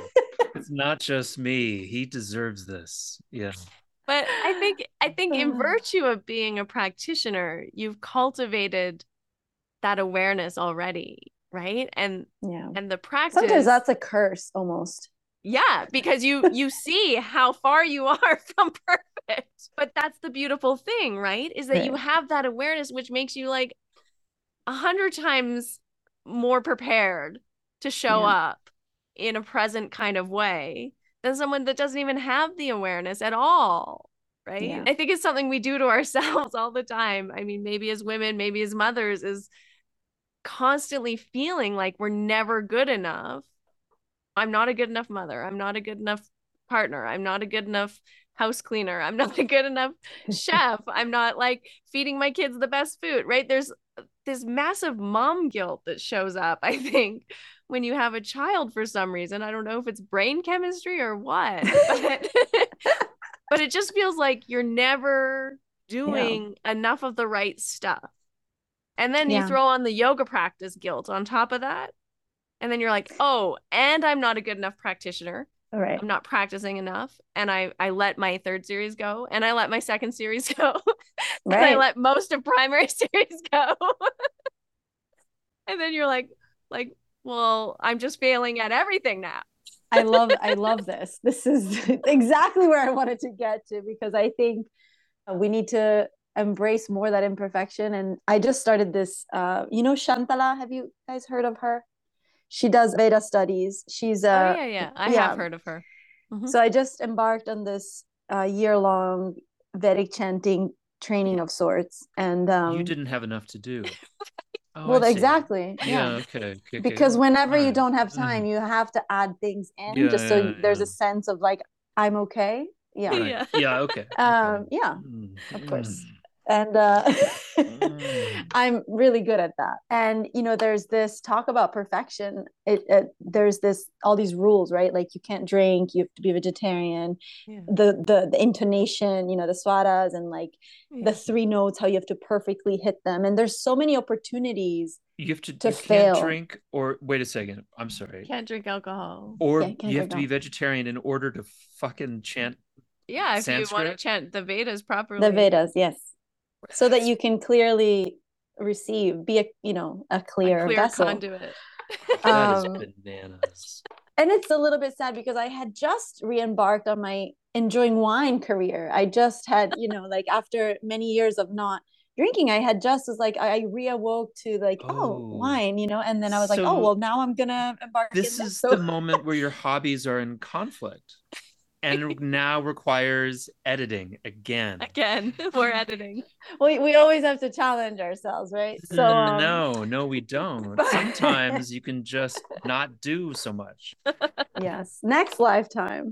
It's not just me. He deserves this. Yeah. But I think I think in virtue of being a practitioner, you've cultivated that awareness already, right? And yeah. and the practice, sometimes that's a curse almost. Yeah, because you you see how far you are from perfect. But that's the beautiful thing, right? Is that right. you have that awareness, which makes you like a hundred times more prepared to show yeah. up in a present kind of way than someone that doesn't even have the awareness at all, right? Yeah. I think it's something we do to ourselves all the time. I mean, maybe as women, maybe as mothers, is constantly feeling like we're never good enough. I'm not a good enough mother. I'm not a good enough partner. I'm not a good enough house cleaner. I'm not a good enough chef. I'm not like feeding my kids the best food, right? There's this massive mom guilt that shows up, I think, when you have a child for some reason. I don't know if it's brain chemistry or what, but, but it just feels like you're never doing yeah. enough of the right stuff. And then yeah. you throw on the yoga practice guilt on top of that. And then you're like, oh, and I'm not a good enough practitioner. All right. I'm not practicing enough. And I, I let my third series go, and I let my second series go. Right. And I let most of primary series go. And then you're like, like, well, I'm just failing at everything now. I love, I love this. This is exactly where I wanted to get to, because I think we need to embrace more that imperfection. And I just started this, uh, you know, Shantala, have you guys heard of her? She does Veda studies. She's a oh, yeah, yeah. I yeah. have heard of her. Mm-hmm. So I just embarked on this uh, year-long Vedic chanting training of sorts. And um, you didn't have enough to do. Oh, well, exactly. Yeah. yeah okay. okay. Because whenever right. you don't have time, you have to add things in yeah, just so yeah, there's yeah. a sense of like, I'm okay. Yeah. Right. Yeah. Yeah. Okay. um, okay. Yeah. Mm. Of course. And uh, mm. I'm really good at that. And, you know, there's this talk about perfection. It, it there's this, all these rules, right? Like you can't drink, you have to be vegetarian, yeah. the, the, the intonation, you know, the swaras and like yeah. the three notes, how you have to perfectly hit them. And there's so many opportunities you have to, to you fail. Can't drink or wait a second. I'm sorry. Can't drink alcohol. Or yeah, you have to be vegetarian in order to fucking chant. Yeah. If Sanskrit? You want to chant the Vedas properly. The Vedas. Yes. So that you can clearly receive, be a, you know, a clear, a clear vessel. conduit. That is Um, bananas. and it's a little bit sad because I had just re-embarked on my enjoying wine career. I just had, you know, like after many years of not drinking, I had just was like I reawoke to like, oh, Oh, wine, you know, and then I was like, oh, so well, now I'm gonna embark in this this. is So the moment where your hobbies are in conflict and now requires editing again. Again, we're editing. we, we always have to challenge ourselves, right? So um, No, no, we don't. Sometimes you can just not do so much. yes, next lifetime.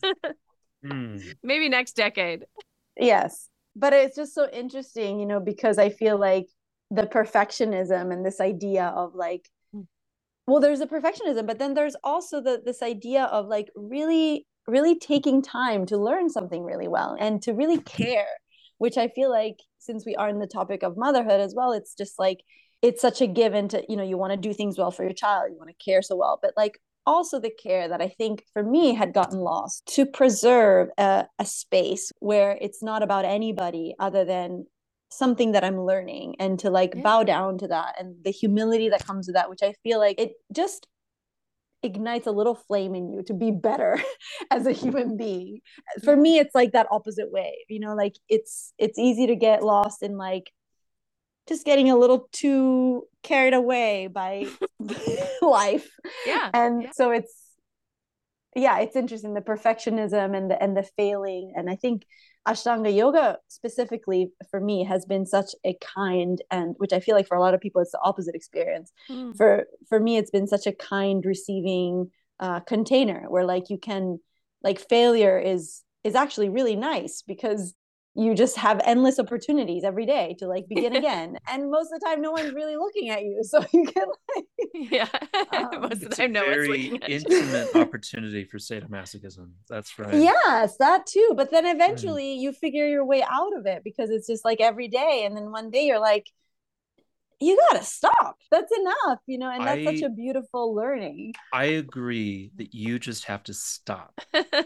Mm. Maybe next decade. Yes. But it's just so interesting, you know, because I feel like the perfectionism and this idea of like, well, there's a perfectionism, but then there's also the this idea of like really, really taking time to learn something really well and to really care, which I feel like since we are in the topic of motherhood as well, it's just like it's such a given to, you know, you want to do things well for your child, you want to care so well, but like also the care that I think for me had gotten lost to preserve a, a space where it's not about anybody other than something that I'm learning and to like Yeah. bow down to that and the humility that comes with that, which I feel like it just ignites a little flame in you to be better as a human being. For me, it's like that opposite way, you know, like it's it's easy to get lost in like just getting a little too carried away by life. Yeah. And yeah. so it's yeah, it's interesting, the perfectionism and the and the failing. And I think Ashtanga yoga specifically for me has been such a kind, and which I feel like for a lot of people it's the opposite experience. Mm. For for me, it's been such a kind receiving uh, container where like you can like failure is is actually really nice because you just have endless opportunities every day to like begin again, and most of the time no one's really looking at you, so you can like yeah um, most of the It's time a no one's very looking at you. intimate opportunity for sadomasochism. That's right. yes, that too, but then eventually you figure your way out of it because it's just like every day, and then one day you're like, you gotta stop, that's enough, you know, and that's I- such a beautiful learning. I agree that you just have to stop.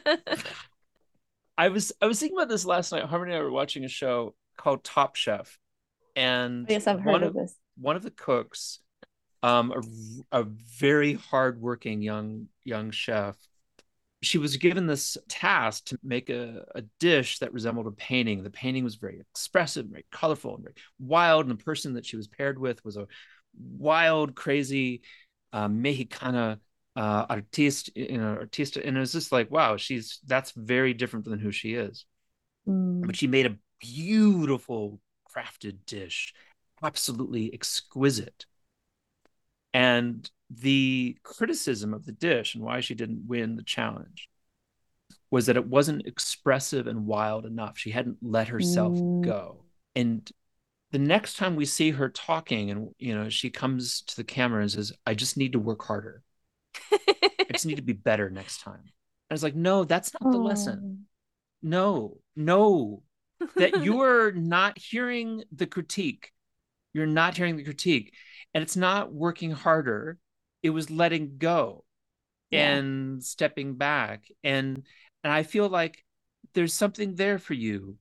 I was I was thinking about this last night. Harmony and I were watching a show called Top Chef, and Yes, I've heard one of of this. one of the cooks, um, a, a very hardworking young young chef, she was given this task to make a, a dish that resembled a painting. The painting was very expressive, very colorful, and very wild. And the person that she was paired with was a wild, crazy uh, Mexicana uh, artist, you know, artista. And it was just like, wow, she's that's very different than who she is. Mm. But she made a beautiful crafted dish, absolutely exquisite. And the criticism of the dish and why she didn't win the challenge was that it wasn't expressive and wild enough. She hadn't let herself Mm. go. And the next time we see her talking and, you know, she comes to the camera and says, I just need to work harder. I just need to be better next time. I was like, no, that's not the lesson. No, no, that you're not hearing the critique. You're not hearing the critique. And it's not working harder. It was letting go Yeah. and stepping back. And and I feel like there's something there for you.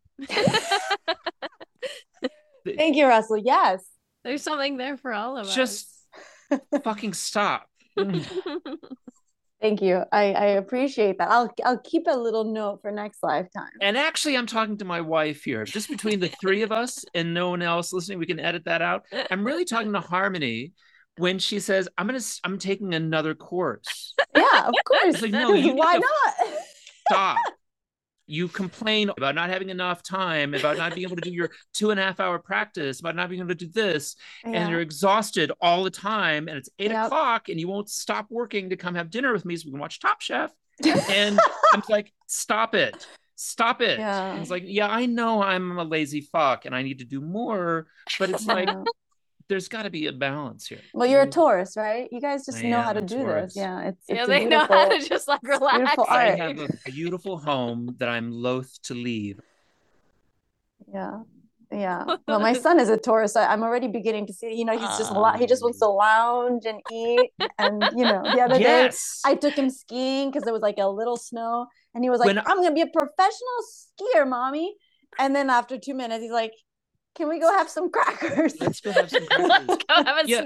Thank you, Russell. Yes. There's something there for all of Just us. fucking stop. Thank you. I, I appreciate that. I'll I'll keep a little note for next lifetime. And actually, I'm talking to my wife here. Just between the three of us and no one else listening, we can edit that out. I'm really talking to Harmony when she says, I'm gonna I'm taking another course. Yeah, of course. Like, no, you Why need to not? stop. You complain about not having enough time, about not being able to do your two and a half hour practice, about not being able to do this, Yeah. and you're exhausted all the time, and it's eight Yep. o'clock, and you won't stop working to come have dinner with me so we can watch Top Chef. And I'm like, stop it, stop it. Yeah. And it's like, yeah, I know I'm a lazy fuck, and I need to do more, but it's like, Yeah. there's got to be a balance here. Well, you're a Taurus, right? You guys just I know am how to a do Taurus. this. Yeah, it's, it's Yeah, a they know beautiful, how to just like relax. beautiful I art. have a beautiful home that I'm loath to leave. Yeah. Yeah. Well, my son is a Taurus. So I'm already beginning to see, you know, he's just, lo- he just wants to lounge and eat. And, you know, the other Yes. day I took him skiing because there was like a little snow and he was like, When- I'm going to be a professional skier, mommy. And then after two minutes, he's like, can we go have some crackers? Let's go have some Let's crackers. go have a Yeah. snack.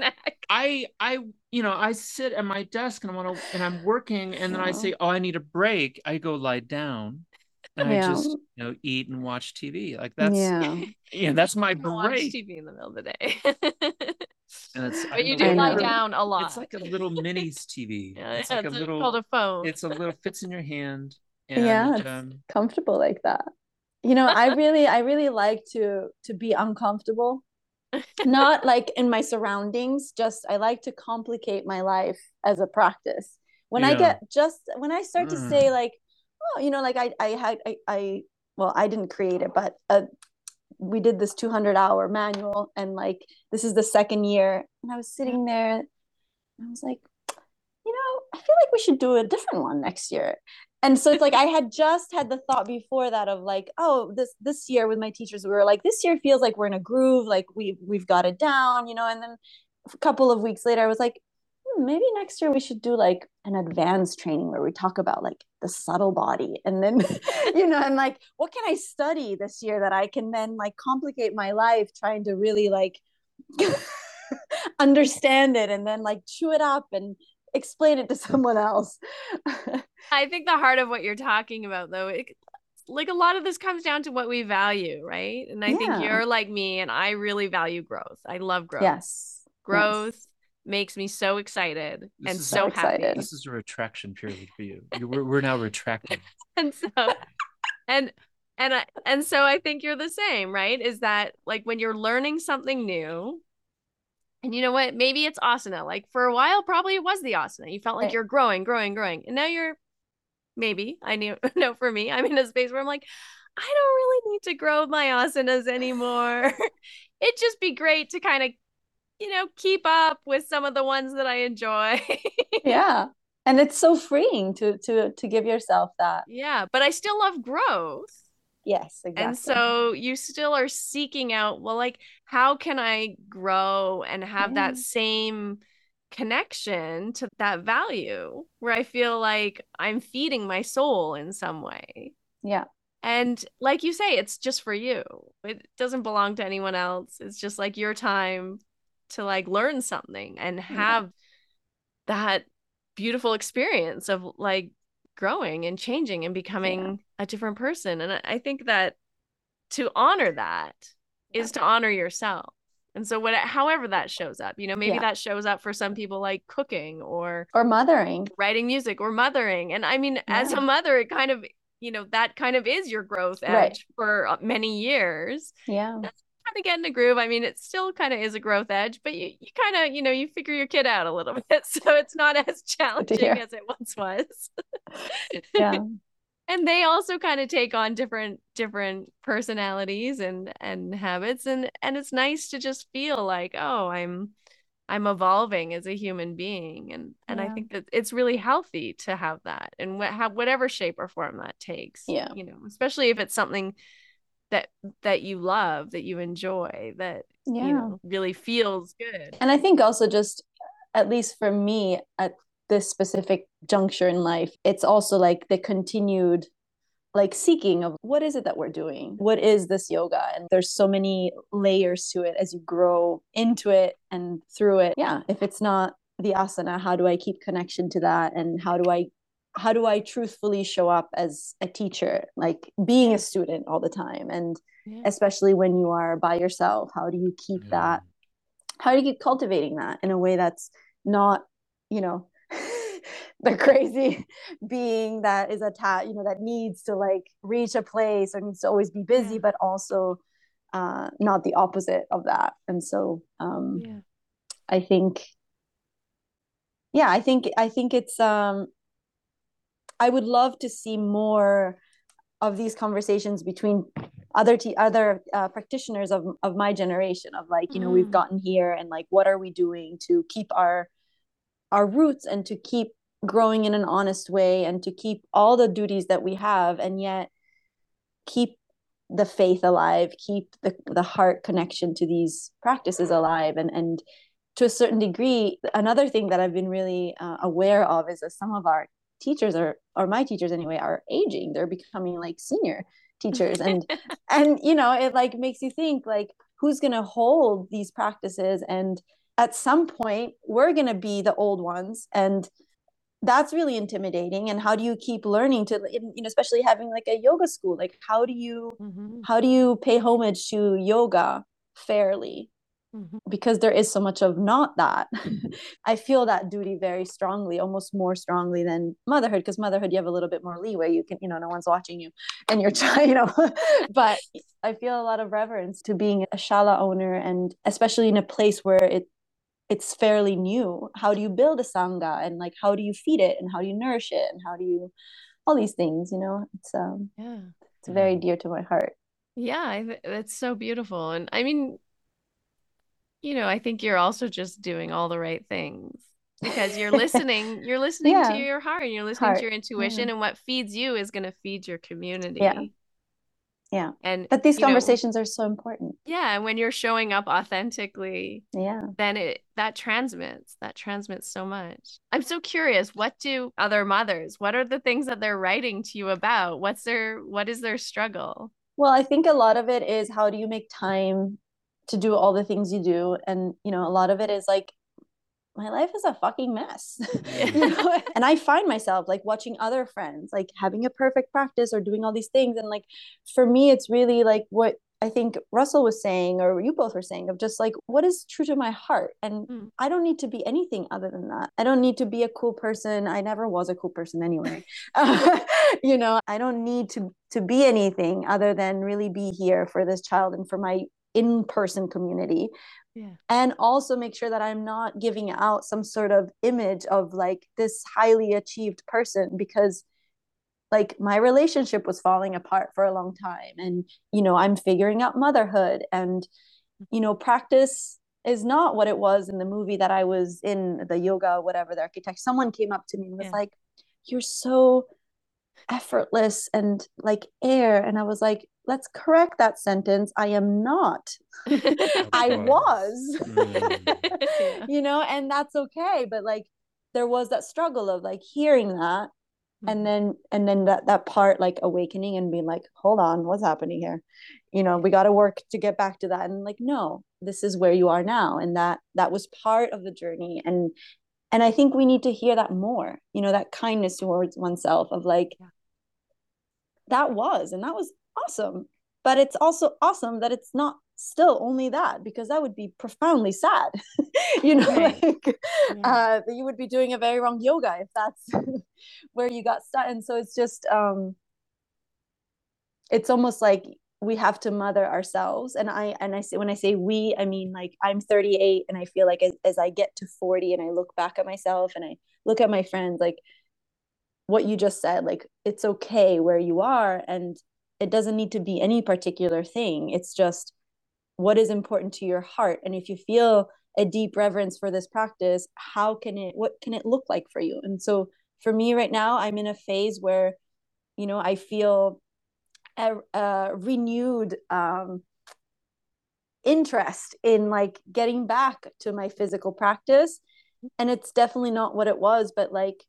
I I you know I sit at my desk and I want to and I'm working and then I say, oh, I need a break. I go lie down and I Yeah. just, you know, eat and watch T V. Like that's Yeah. yeah, that's my Watch break. T V in the middle of the day. And it's, But you know, do I lie know. down a lot. It's like a little minis T V. Yeah, It's yeah, like a it's little called a phone. It's a little fits in your hand. And Yeah, it's um, comfortable like that. You know, I really, I really like to to be uncomfortable. Not like in my surroundings, just I like to complicate my life as a practice. When I yeah. get just when I start to Mm. say like, oh, you know, like I I had I, I well, I didn't create it, but uh, we did this two hundred hour manual, and like this is the second year, and I was sitting there, and I was like, you know, I feel like we should do a different one next year. And so it's like I had just had the thought before that of like, oh, this this year with my teachers, we were like, this year feels like we're in a groove, like we we've got it down, you know. And then a couple of weeks later, I was like, hmm, maybe next year we should do like an advanced training where we talk about like the subtle body, and then you know, and like what can I study this year that I can then like complicate my life trying to really like understand it and then like chew it up and explain it to someone else. I think the heart of what you're talking about, though, it, like a lot of this comes down to what we value, right? And I Yeah. think you're like me, and I really value growth. I love growth. Yes. Growth yes. makes me so excited This and is- so So excited. happy. This is a retraction period for you. You- We're, we're now retracting. And so, and and I, and so I think you're the same, right? Is that like when you're learning something new, and you know what? Maybe it's asana. Like for a while, probably it was the asana. You felt like Right. you're growing, growing, growing, and now you're maybe I knew no for me. I'm in a space where I'm like, I don't really need to grow my asanas anymore. It'd just be great to kind of, you know, keep up with some of the ones that I enjoy. Yeah. And it's so freeing to to to give yourself that. Yeah, but I still love growth. Yes, exactly. And so you still are seeking out, well, like, how can I grow and have Yeah. that same connection to that value where I feel like I'm feeding my soul in some way? Yeah. And like you say, it's just for you. It doesn't belong to anyone else. It's just like your time to like learn something and have that beautiful experience of like growing and changing and becoming Yeah. a different person. And I think that to honor that Yeah. is to honor yourself. And so what, however that shows up, you know, maybe Yeah. that shows up for some people like cooking or Or mothering. writing music or mothering. And I mean, as Yeah. a mother, it kind of, you know, that kind of is your growth edge Right. for many years. Yeah. That's kind of get in a groove. I mean, it still kind of is a growth edge, but you, you kind of, you know, you figure your kid out a little bit. So it's not as challenging hear. as it once was. Yeah. And they also kind of take on different different personalities and and habits, and and it's nice to just feel like, oh, I'm I'm evolving as a human being, and and I Yeah. think that it's really healthy to have that, and what have whatever shape or form that takes. Yeah. You know, especially if it's something that that you love, that you enjoy, that Yeah. you know really feels good. And I think also just, at least for me at this specific juncture in life, it's also like the continued like seeking of what is it that we're doing? What is this yoga? And there's so many layers to it as you grow into it and through it. Yeah. If it's not the asana, how do I keep connection to that? And how do I how do I truthfully show up as a teacher, like being a student all the time? And Yeah. especially when you are by yourself, how do you keep Yeah. that? How do you keep cultivating that in a way that's not, you know, the crazy being that is attached, you know, that needs to like reach a place or needs to always be busy, Yeah. but also uh, not the opposite of that. And so um, Yeah. I think, yeah, I think, I think it's, um, I would love to see more of these conversations between other t- other uh, practitioners of, of my generation of like, you know, Mm. we've gotten here and like, what are we doing to keep our, our roots and to keep growing in an honest way and to keep all the duties that we have and yet keep the faith alive, keep the, the heart connection to these practices alive. And, and to a certain degree, another thing that I've been really uh, aware of is that some of our teachers are, or my teachers anyway, are aging. They're becoming like senior teachers. And, and, you know, it like makes you think like, who's going to hold these practices and, at some point we're going to be the old ones, and that's really intimidating. And how do you keep learning to, you know, especially having like a yoga school, like how do you mm-hmm. how do you pay homage to yoga fairly? Mm-hmm. Because there is so much of not that. I feel that duty very strongly, almost more strongly than motherhood, because motherhood you have a little bit more leeway. You can, you know, no one's watching you and you're trying, you know. But I feel a lot of reverence to being a shala owner, and especially in a place where it it's fairly new. How do you build a sangha, and like how do you feed it, and how do you nourish it, and how do you all these things, you know? It's um yeah it's very dear to my heart. Yeah, it's so beautiful. And I mean, you know, I think you're also just doing all the right things, because you're listening, you're listening yeah. to your heart, and you're listening heart. to your intuition, yeah. and what feeds you is going to feed your community. Yeah. Yeah. And but these conversations know, are so important. Yeah. And when you're showing up authentically, yeah, then it that transmits, that transmits so much. I'm so curious, what do other mothers, what are the things that they're writing to you about? What's their, what is their struggle? Well, I think a lot of it is, how do you make time to do all the things you do? And, you know, a lot of it is like, my life is a fucking mess. You know? And I find myself like watching other friends, like having a perfect practice or doing all these things. And like, for me, it's really like what I think Russell was saying, or you both were saying, of just like, what is true to my heart? And mm. I don't need to be anything other than that. I don't need to be a cool person. I never was a cool person anyway. uh, you know, I don't need to, to be anything other than really be here for this child and for my in-person community. Yeah. And also make sure that I'm not giving out some sort of image of like this highly achieved person, because like my relationship was falling apart for a long time, and you know, I'm figuring out motherhood, and you know, practice is not what it was in the movie that I was in, the yoga, whatever, the architect. Someone came up to me and was yeah. like, you're so effortless and like air. And I was like, let's correct that sentence. I am not. I was. Mm. You know, and that's okay. But like, there was that struggle of like hearing that, mm-hmm. and then and then that that part like awakening and being like, hold on, what's happening here? You know, we got to work to get back to that. And like, no, this is where you are now, and that that was part of the journey. And and I think we need to hear that more. You know, that kindness towards oneself of like, yeah. that was and that was awesome. But it's also awesome that it's not still only that, because that would be profoundly sad. You know, right. like yeah. uh, you would be doing a very wrong yoga if that's where you got stuck. And so it's just, um, it's almost like we have to mother ourselves. And I, and I say, when I say we, I mean, like I'm thirty-eight, and I feel like as, as I get to forty and I look back at myself and I look at my friends, like what you just said, like, it's okay where you are. And it doesn't need to be any particular thing. It's just what is important to your heart. And if you feel a deep reverence for this practice, how can it, what can it look like for you? And so for me right now, I'm in a phase where, you know, I feel a, a renewed um, interest in like getting back to my physical practice. And it's definitely not what it was, but like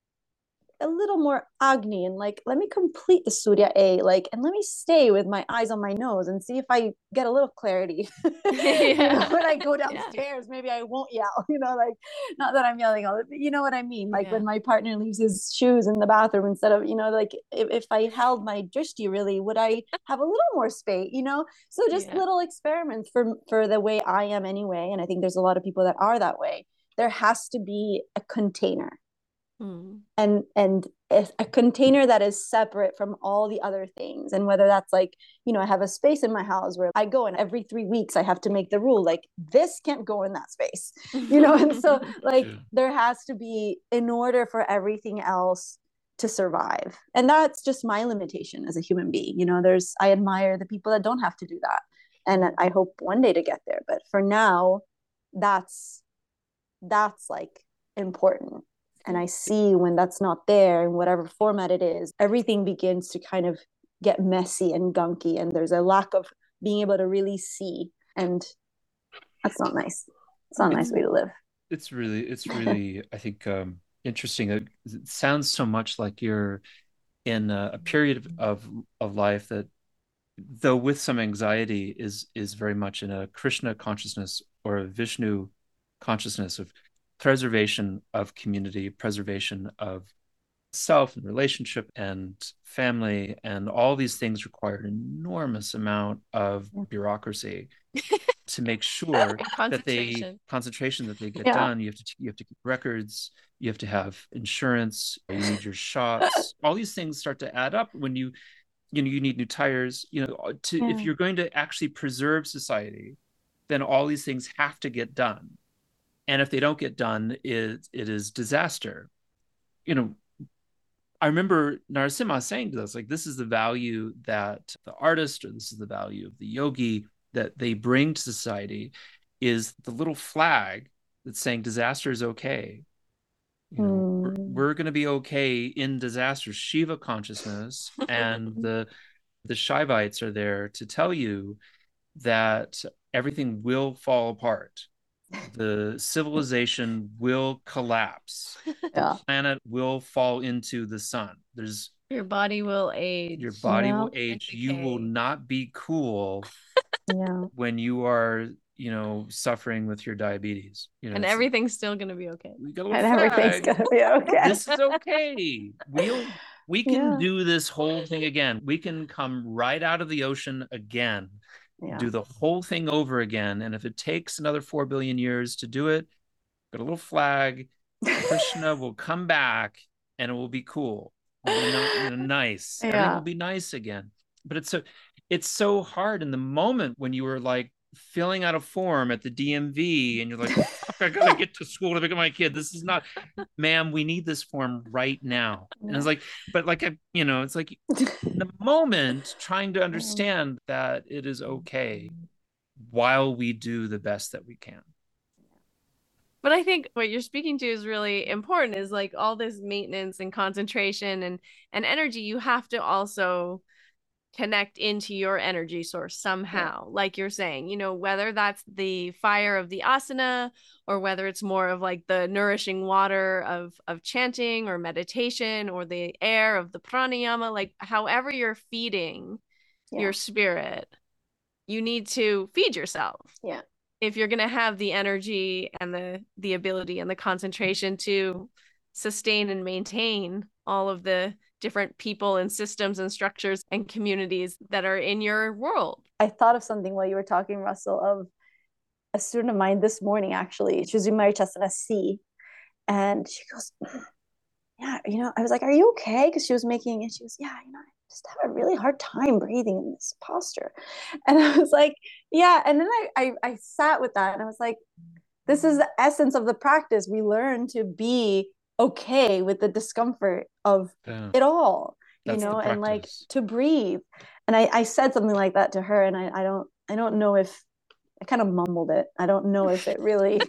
a little more Agni, and like, let me complete the Surya A, like, and let me stay with my eyes on my nose and see if I get a little clarity. Yeah. You know, when I go downstairs, yeah. maybe I won't yell, you know, like, not that I'm yelling all, you know what I mean? Like yeah. when my partner leaves his shoes in the bathroom, instead of, you know, like if, if I held my drishti really, would I have a little more space, you know? So just yeah. little experiments for, for the way I am anyway. And I think there's a lot of people that are that way. There has to be a container. Hmm. And and a container that is separate from all the other things. And whether that's like, you know, I have a space in my house where I go, and every three weeks I have to make the rule, like, this can't go in that space, you know? And so like yeah. there has to be, in order for everything else to survive. And that's just my limitation as a human being. You know, there's, I admire the people that don't have to do that. And I hope one day to get there. But for now, that's, that's like important. And I see when that's not there, in whatever format it is, everything begins to kind of get messy and gunky. And there's a lack of being able to really see. And that's not nice. It's not a nice way to live. It's really, it's really, I think, um, interesting. It, it sounds so much like you're in a, a period of, of, of life that, though with some anxiety, is, is very much in a Krishna consciousness or a Vishnu consciousness of preservation of community, preservation of self and relationship and family, and all these things require an enormous amount of bureaucracy to make sure that they concentration that they get yeah. done. You have to you have to keep records, you have to have insurance, you need your shots. All these things start to add up when you you know you need new tires, you know to yeah. if you're going to actually preserve society, then all these things have to get done. And if they don't get done, it it is disaster. You know, I remember Narasimha saying to us, like, this is the value that the artist, or this is the value of the yogi that they bring to society, is the little flag that's saying disaster is okay. You know, mm. we're, we're going to be okay in disaster. Shiva consciousness and the the Shaivites are there to tell you that everything will fall apart. The civilization will collapse. Yeah. The planet will fall into the sun. There's your body will age. Your body yeah. will age. You will not be cool yeah. when you are, you know, suffering with your diabetes. You know, and everything's still gonna be okay. We got a and flag. Everything's gonna be okay. This is okay. We'll we can yeah. do this whole thing again. We can come right out of the ocean again. Yeah. Do the whole thing over again. And if it takes another four billion years to do it, got a little flag, Krishna will come back and it will be cool. It will be not, you know, nice. Yeah. Everything will be nice again. But it's so it's so hard in the moment when you were like filling out a form at the D M V and you're like, oh, I gotta get to school to pick up my kid. This is not, ma'am, we need this form right now. And it's like, but like, I, you know, it's like in the moment trying to understand that it is okay while we do the best that we can. But I think what you're speaking to is really important, is like all this maintenance and concentration and, and energy, you have to also connect into your energy source somehow. Yeah. Like you're saying, you know, whether that's the fire of the asana, or whether it's more of like the nourishing water of of chanting or meditation, or the air of the pranayama, like however you're feeding yeah. your spirit, you need to feed yourself. Yeah. If you're going to have the energy and the the ability and the concentration to sustain and maintain all of the different people and systems and structures and communities that are in your world. I thought of something while you were talking, Russell, of a student of mine this morning, actually. She was doing Marichasana C. And she goes, yeah, you know, I was like, are you okay? Because she was making, and she goes, yeah, you know, I just have a really hard time breathing in this posture. And I was like, yeah. And then I, I, I sat with that and I was like, this is the essence of the practice. We learn to be okay with the discomfort of yeah. it all, you That's know, and like to breathe. And I, I said something like that to her, and I, I don't, I don't know if I kind of mumbled it. I don't know if it really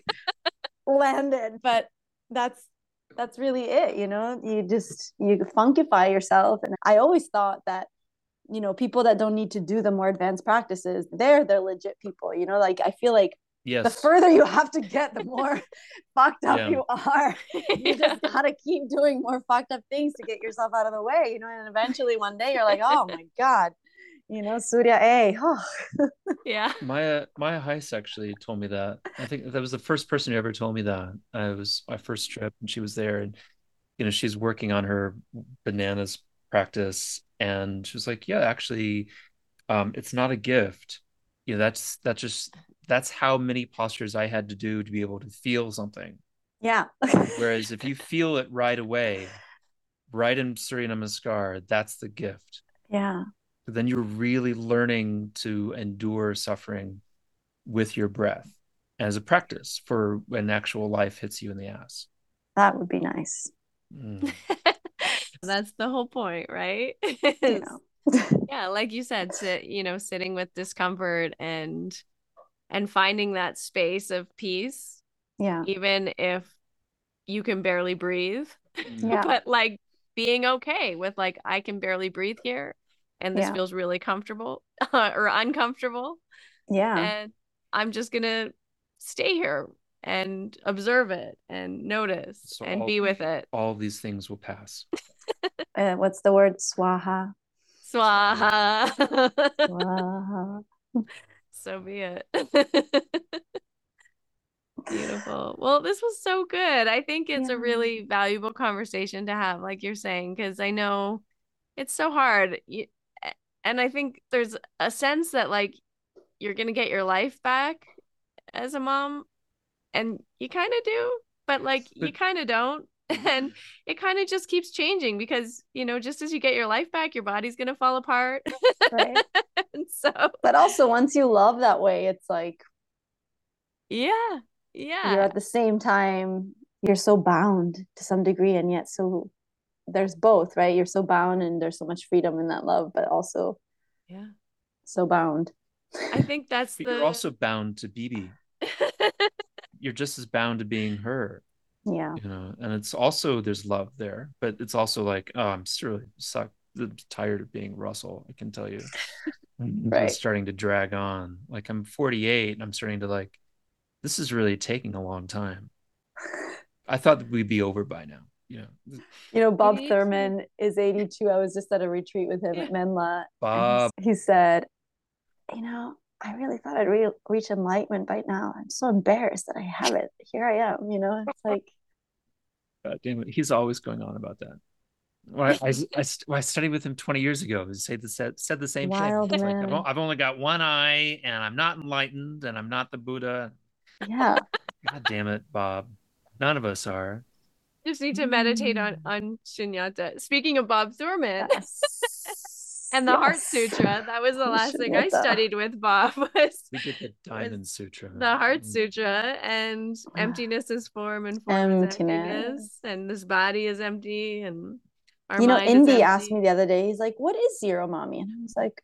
landed, but that's, that's really it. You know, you just, you funkify yourself. And I always thought that, you know, people that don't need to do the more advanced practices, they're, they're legit people, you know, like I feel like Yes. the further you have to get, the more fucked up yeah. you are. You just gotta keep doing more fucked up things to get yourself out of the way, you know, and eventually one day you're like, oh my God, you know, Surya A. Oh. Yeah. Maya Maya Heiss actually told me that. I think that was the first person who ever told me that. I was my first trip and she was there, and you know, she's working on her bananas practice, and she was like, yeah, actually, um, it's not a gift. You know, that's that's just that's how many postures I had to do to be able to feel something. Yeah. Whereas if you feel it right away, right in Surya Namaskar, that's the gift. Yeah. But then you're really learning to endure suffering with your breath as a practice for when actual life hits you in the ass. That would be nice. Mm. That's the whole point, right? You know. Yeah, like you said, sit, you know, sitting with discomfort and and finding that space of peace. Yeah. Even if you can barely breathe. Yeah. But like being okay with like, I can barely breathe here and this yeah. feels really comfortable uh, or uncomfortable. Yeah. And I'm just gonna stay here and observe it and notice so and all, be with it. All these things will pass. uh, what's the word? Swaha. Swaha. Swaha. So be it. Beautiful. Well, this was so good. I think it's Yeah. a really valuable conversation to have, like you're saying, because I know it's so hard. You, and I think there's a sense that like you're going to get your life back as a mom, and you kind of do, but like you But- kind of don't. And it kind of just keeps changing because, you know, just as you get your life back, your body's going to fall apart. Right. And so, But also, once you love that way, it's like yeah, you're yeah, at the same time, you're so bound to some degree, and yet so there's both, right? You're so bound and there's so much freedom in that love, but also yeah. so bound. I think that's But the. you're also bound to Bibi. You're just as bound to being her, Yeah. you know. And it's also there's love there, but it's also like, oh, I'm really sucked, I'm tired of being Russell. I can tell you, I'm Right. starting to drag on. Like I'm forty-eight, and I'm starting to like, this is really taking a long time. I thought that we'd be over by now. You know, You know, Bob Me Thurman is eighty-two. I was just at a retreat with him Yeah. at Menla. Bob. And he said, you know, I really thought I'd re- reach enlightenment by now. I'm so embarrassed that I haven't. Here I am, you know, it's like, God damn it, he's always going on about that. Well, I, I, I, I studied with him twenty years ago. He said the, said, said the same Wild thing. It's like, man. I've, o- I've only got one eye, and I'm not enlightened, and I'm not the Buddha. yeah. God damn it, Bob. None of us are. Just need to meditate on on Shunyata. Speaking of Bob Thurman Yes. and the Yes. Heart Sutra, that was the last thing I Shunyata. studied with Bob. Was We did the Diamond Sutra. the Heart Sutra, and emptiness is form and form Emptiness. is emptiness, and this body is empty, and our You know, mind is Indy empty. asked me the other day, he's like, what is zero, mommy? And I was like,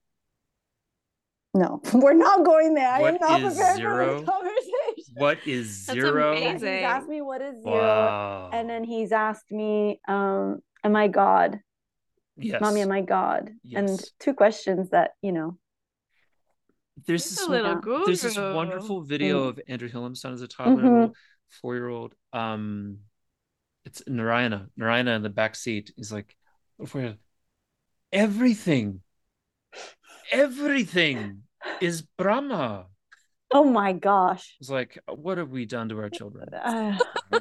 no, we're not going there. I am What not is prepared zero? for this conversation. What is That's zero? Yeah, amazing. he's asked me what is zero. Wow. And then he's asked me, um, am I God? Yes. Mommy, am I God? And Yes. two questions that, you know, There's He's this a little Yeah. guru. there's this wonderful video Mm. of Andrew Hillam's son as a toddler, Mhm. little four-year-old. Um, it's Narayana. Narayana in the back seat. He's like, "For everything, everything is Brahma." oh my gosh. It's like, what have we done to our children? Uh,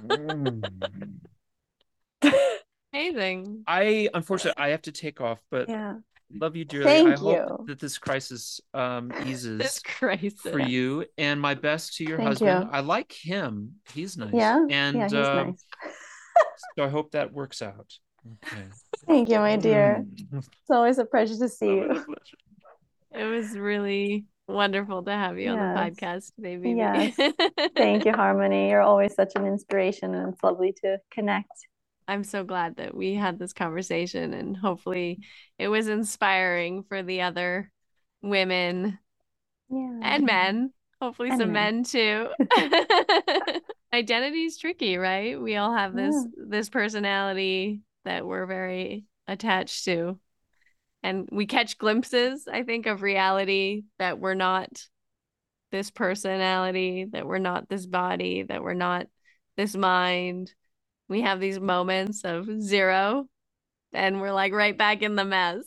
Amazing. I unfortunately I have to take off, but yeah. love you dearly. Thank I hope you. that this crisis um This eases crisis. for you, and my best to your Thank husband. you. I like him. He's nice. Yeah. And yeah, he's uh, nice. so I hope that works out. Okay. Thank you, my dear. Mm. It's always a pleasure to see Always a you. pleasure. It was really wonderful to have you on the Yes. podcast today, baby. Yes. Thank you, Harmony. You're always such an inspiration, and it's lovely to connect. I'm so glad that we had this conversation, and hopefully it was inspiring for the other women Yeah. and men, hopefully And some men. men too. Identity is tricky, right? We all have this Yeah. this personality that we're very attached to, and we catch glimpses, I think, of reality that we're not this personality, that we're not this body, that we're not this mind. We have these moments of zero, and we're like right back in the mess.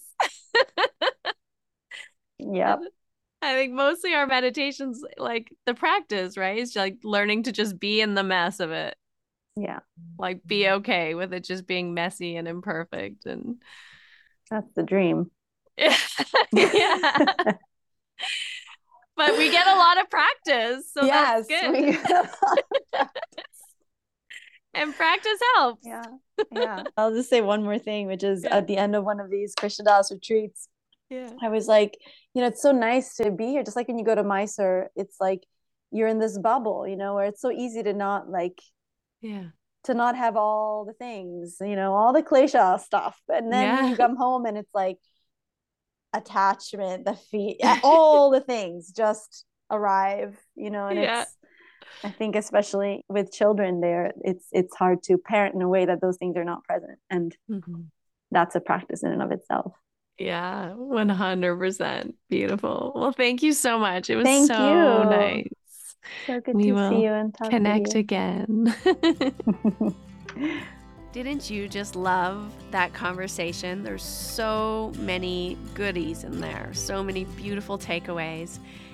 Yep. I think mostly our meditations, like the practice, right? Is like learning to just be in the mess of it. Yeah. Like be okay with it just being messy and imperfect. And That's the dream. yeah. But we get a lot of practice. So yes. that's good. we- And practice helps. yeah. Yeah. I'll just say one more thing, which is Yeah. at the end of one of these Krishna Das retreats, Yeah. I was like, you know, it's so nice to be here. Just like when you go to Mysore, it's like you're in this bubble, you know, where it's so easy to not like Yeah. to not have all the things, you know, all the klesha stuff. And then Yeah. you come home and it's like attachment, the feet, all the things just arrive, you know, and Yeah. it's I think especially with children there, it's it's hard to parent in a way that those things are not present. And Mhm. that's a practice in and of itself. Yeah, one hundred percent. Beautiful. Well, thank you so much. It was Thank so you. nice. So good We to will see you and talk Connect to again. you. Didn't you just love that conversation? There's so many goodies in there, so many beautiful takeaways.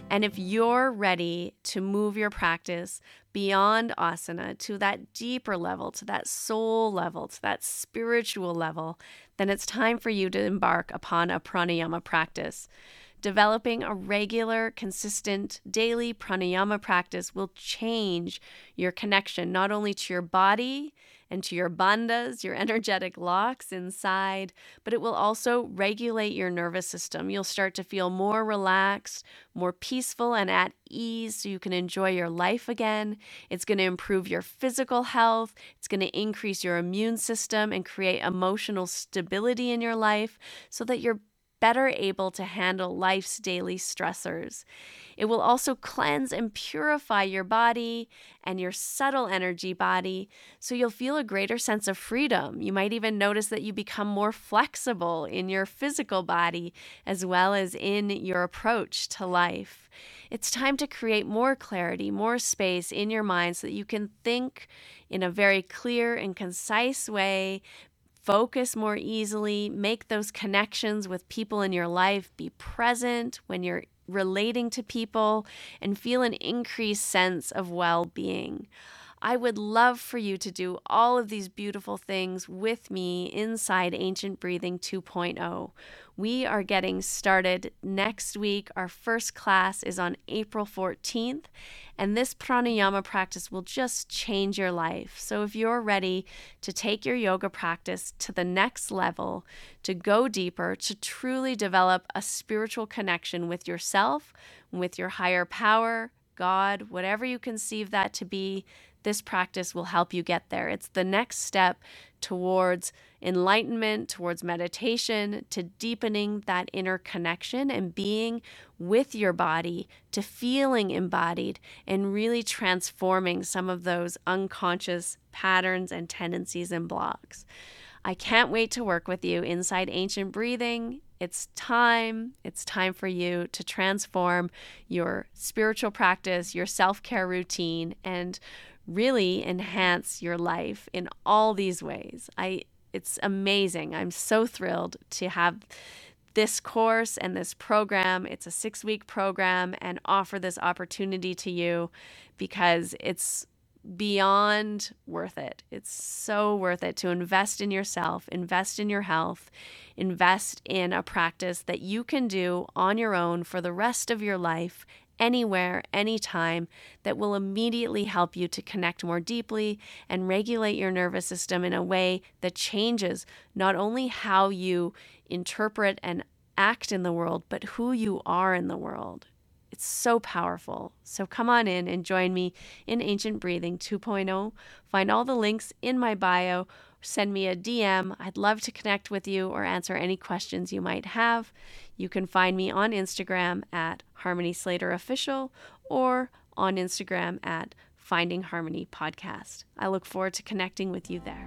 And if you're ready to move your practice beyond asana to that deeper level, to that soul level, to that spiritual level, then it's time for you to embark upon a pranayama practice. Developing a regular, consistent, daily pranayama practice will change your connection not only to your body and to your bandhas, your energetic locks inside, but it will also regulate your nervous system. You'll start to feel more relaxed, more peaceful, and at ease so you can enjoy your life again. It's going to improve your physical health. It's going to increase your immune system and create emotional stability in your life so that you're better able to handle life's daily stressors. It will also cleanse and purify your body and your subtle energy body, so you'll feel a greater sense of freedom. You might even notice that you become more flexible in your physical body as well as in your approach to life. It's time to create more clarity, more space in your mind so that you can think in a very clear and concise way, focus more easily, make those connections with people in your life, be present when you're relating to people, and feel an increased sense of well-being. I would love for you to do all of these beautiful things with me inside Ancient Breathing two point oh. We are getting started next week. Our first class is on April fourteenth, and this pranayama practice will just change your life. So if you're ready to take your yoga practice to the next level, to go deeper, to truly develop a spiritual connection with yourself, with your higher power, God, whatever you conceive that to be, this practice will help you get there. It's the next step towards enlightenment, towards meditation, to deepening that inner connection and being with your body, to feeling embodied, and really transforming some of those unconscious patterns and tendencies and blocks. I can't wait to work with you inside Ancient Breathing. It's time. It's time for you to transform your spiritual practice, your self-care routine, and really enhance your life in all these ways. I it's amazing. I'm so thrilled to have this course and this program. It's a six-week program and offer this opportunity to you because it's beyond worth it. It's so worth it to invest in yourself, invest in your health, invest in a practice that you can do on your own for the rest of your life, anywhere, anytime, that will immediately help you to connect more deeply and regulate your nervous system in a way that changes not only how you interpret and act in the world, but who you are in the world. It's so powerful. So come on in and join me in Ancient Breathing two point oh. Find all the links in my bio. Send me a D M. I'd love to connect with you or answer any questions you might have. You can find me on Instagram at Harmony Slater Official or on Instagram at Finding Harmony Podcast. I look forward to connecting with you there.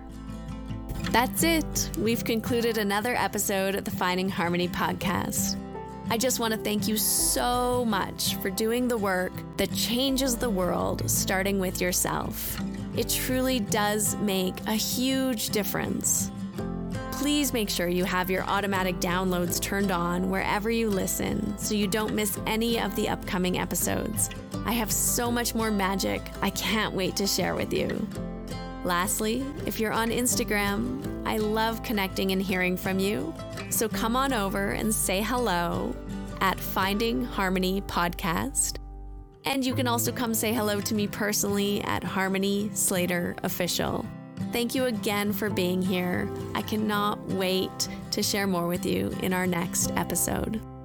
That's it. We've concluded another episode of the Finding Harmony Podcast. I just want to thank you so much for doing the work that changes the world, starting with yourself. It truly does make a huge difference. Please make sure you have your automatic downloads turned on wherever you listen so you don't miss any of the upcoming episodes. I have so much more magic I can't wait to share with you. Lastly, if you're on Instagram, I love connecting and hearing from you. So come on over and say hello at Finding Harmony Podcast. And you can also come say hello to me personally at Harmony Slater Official. Thank you again for being here. I cannot wait to share more with you in our next episode.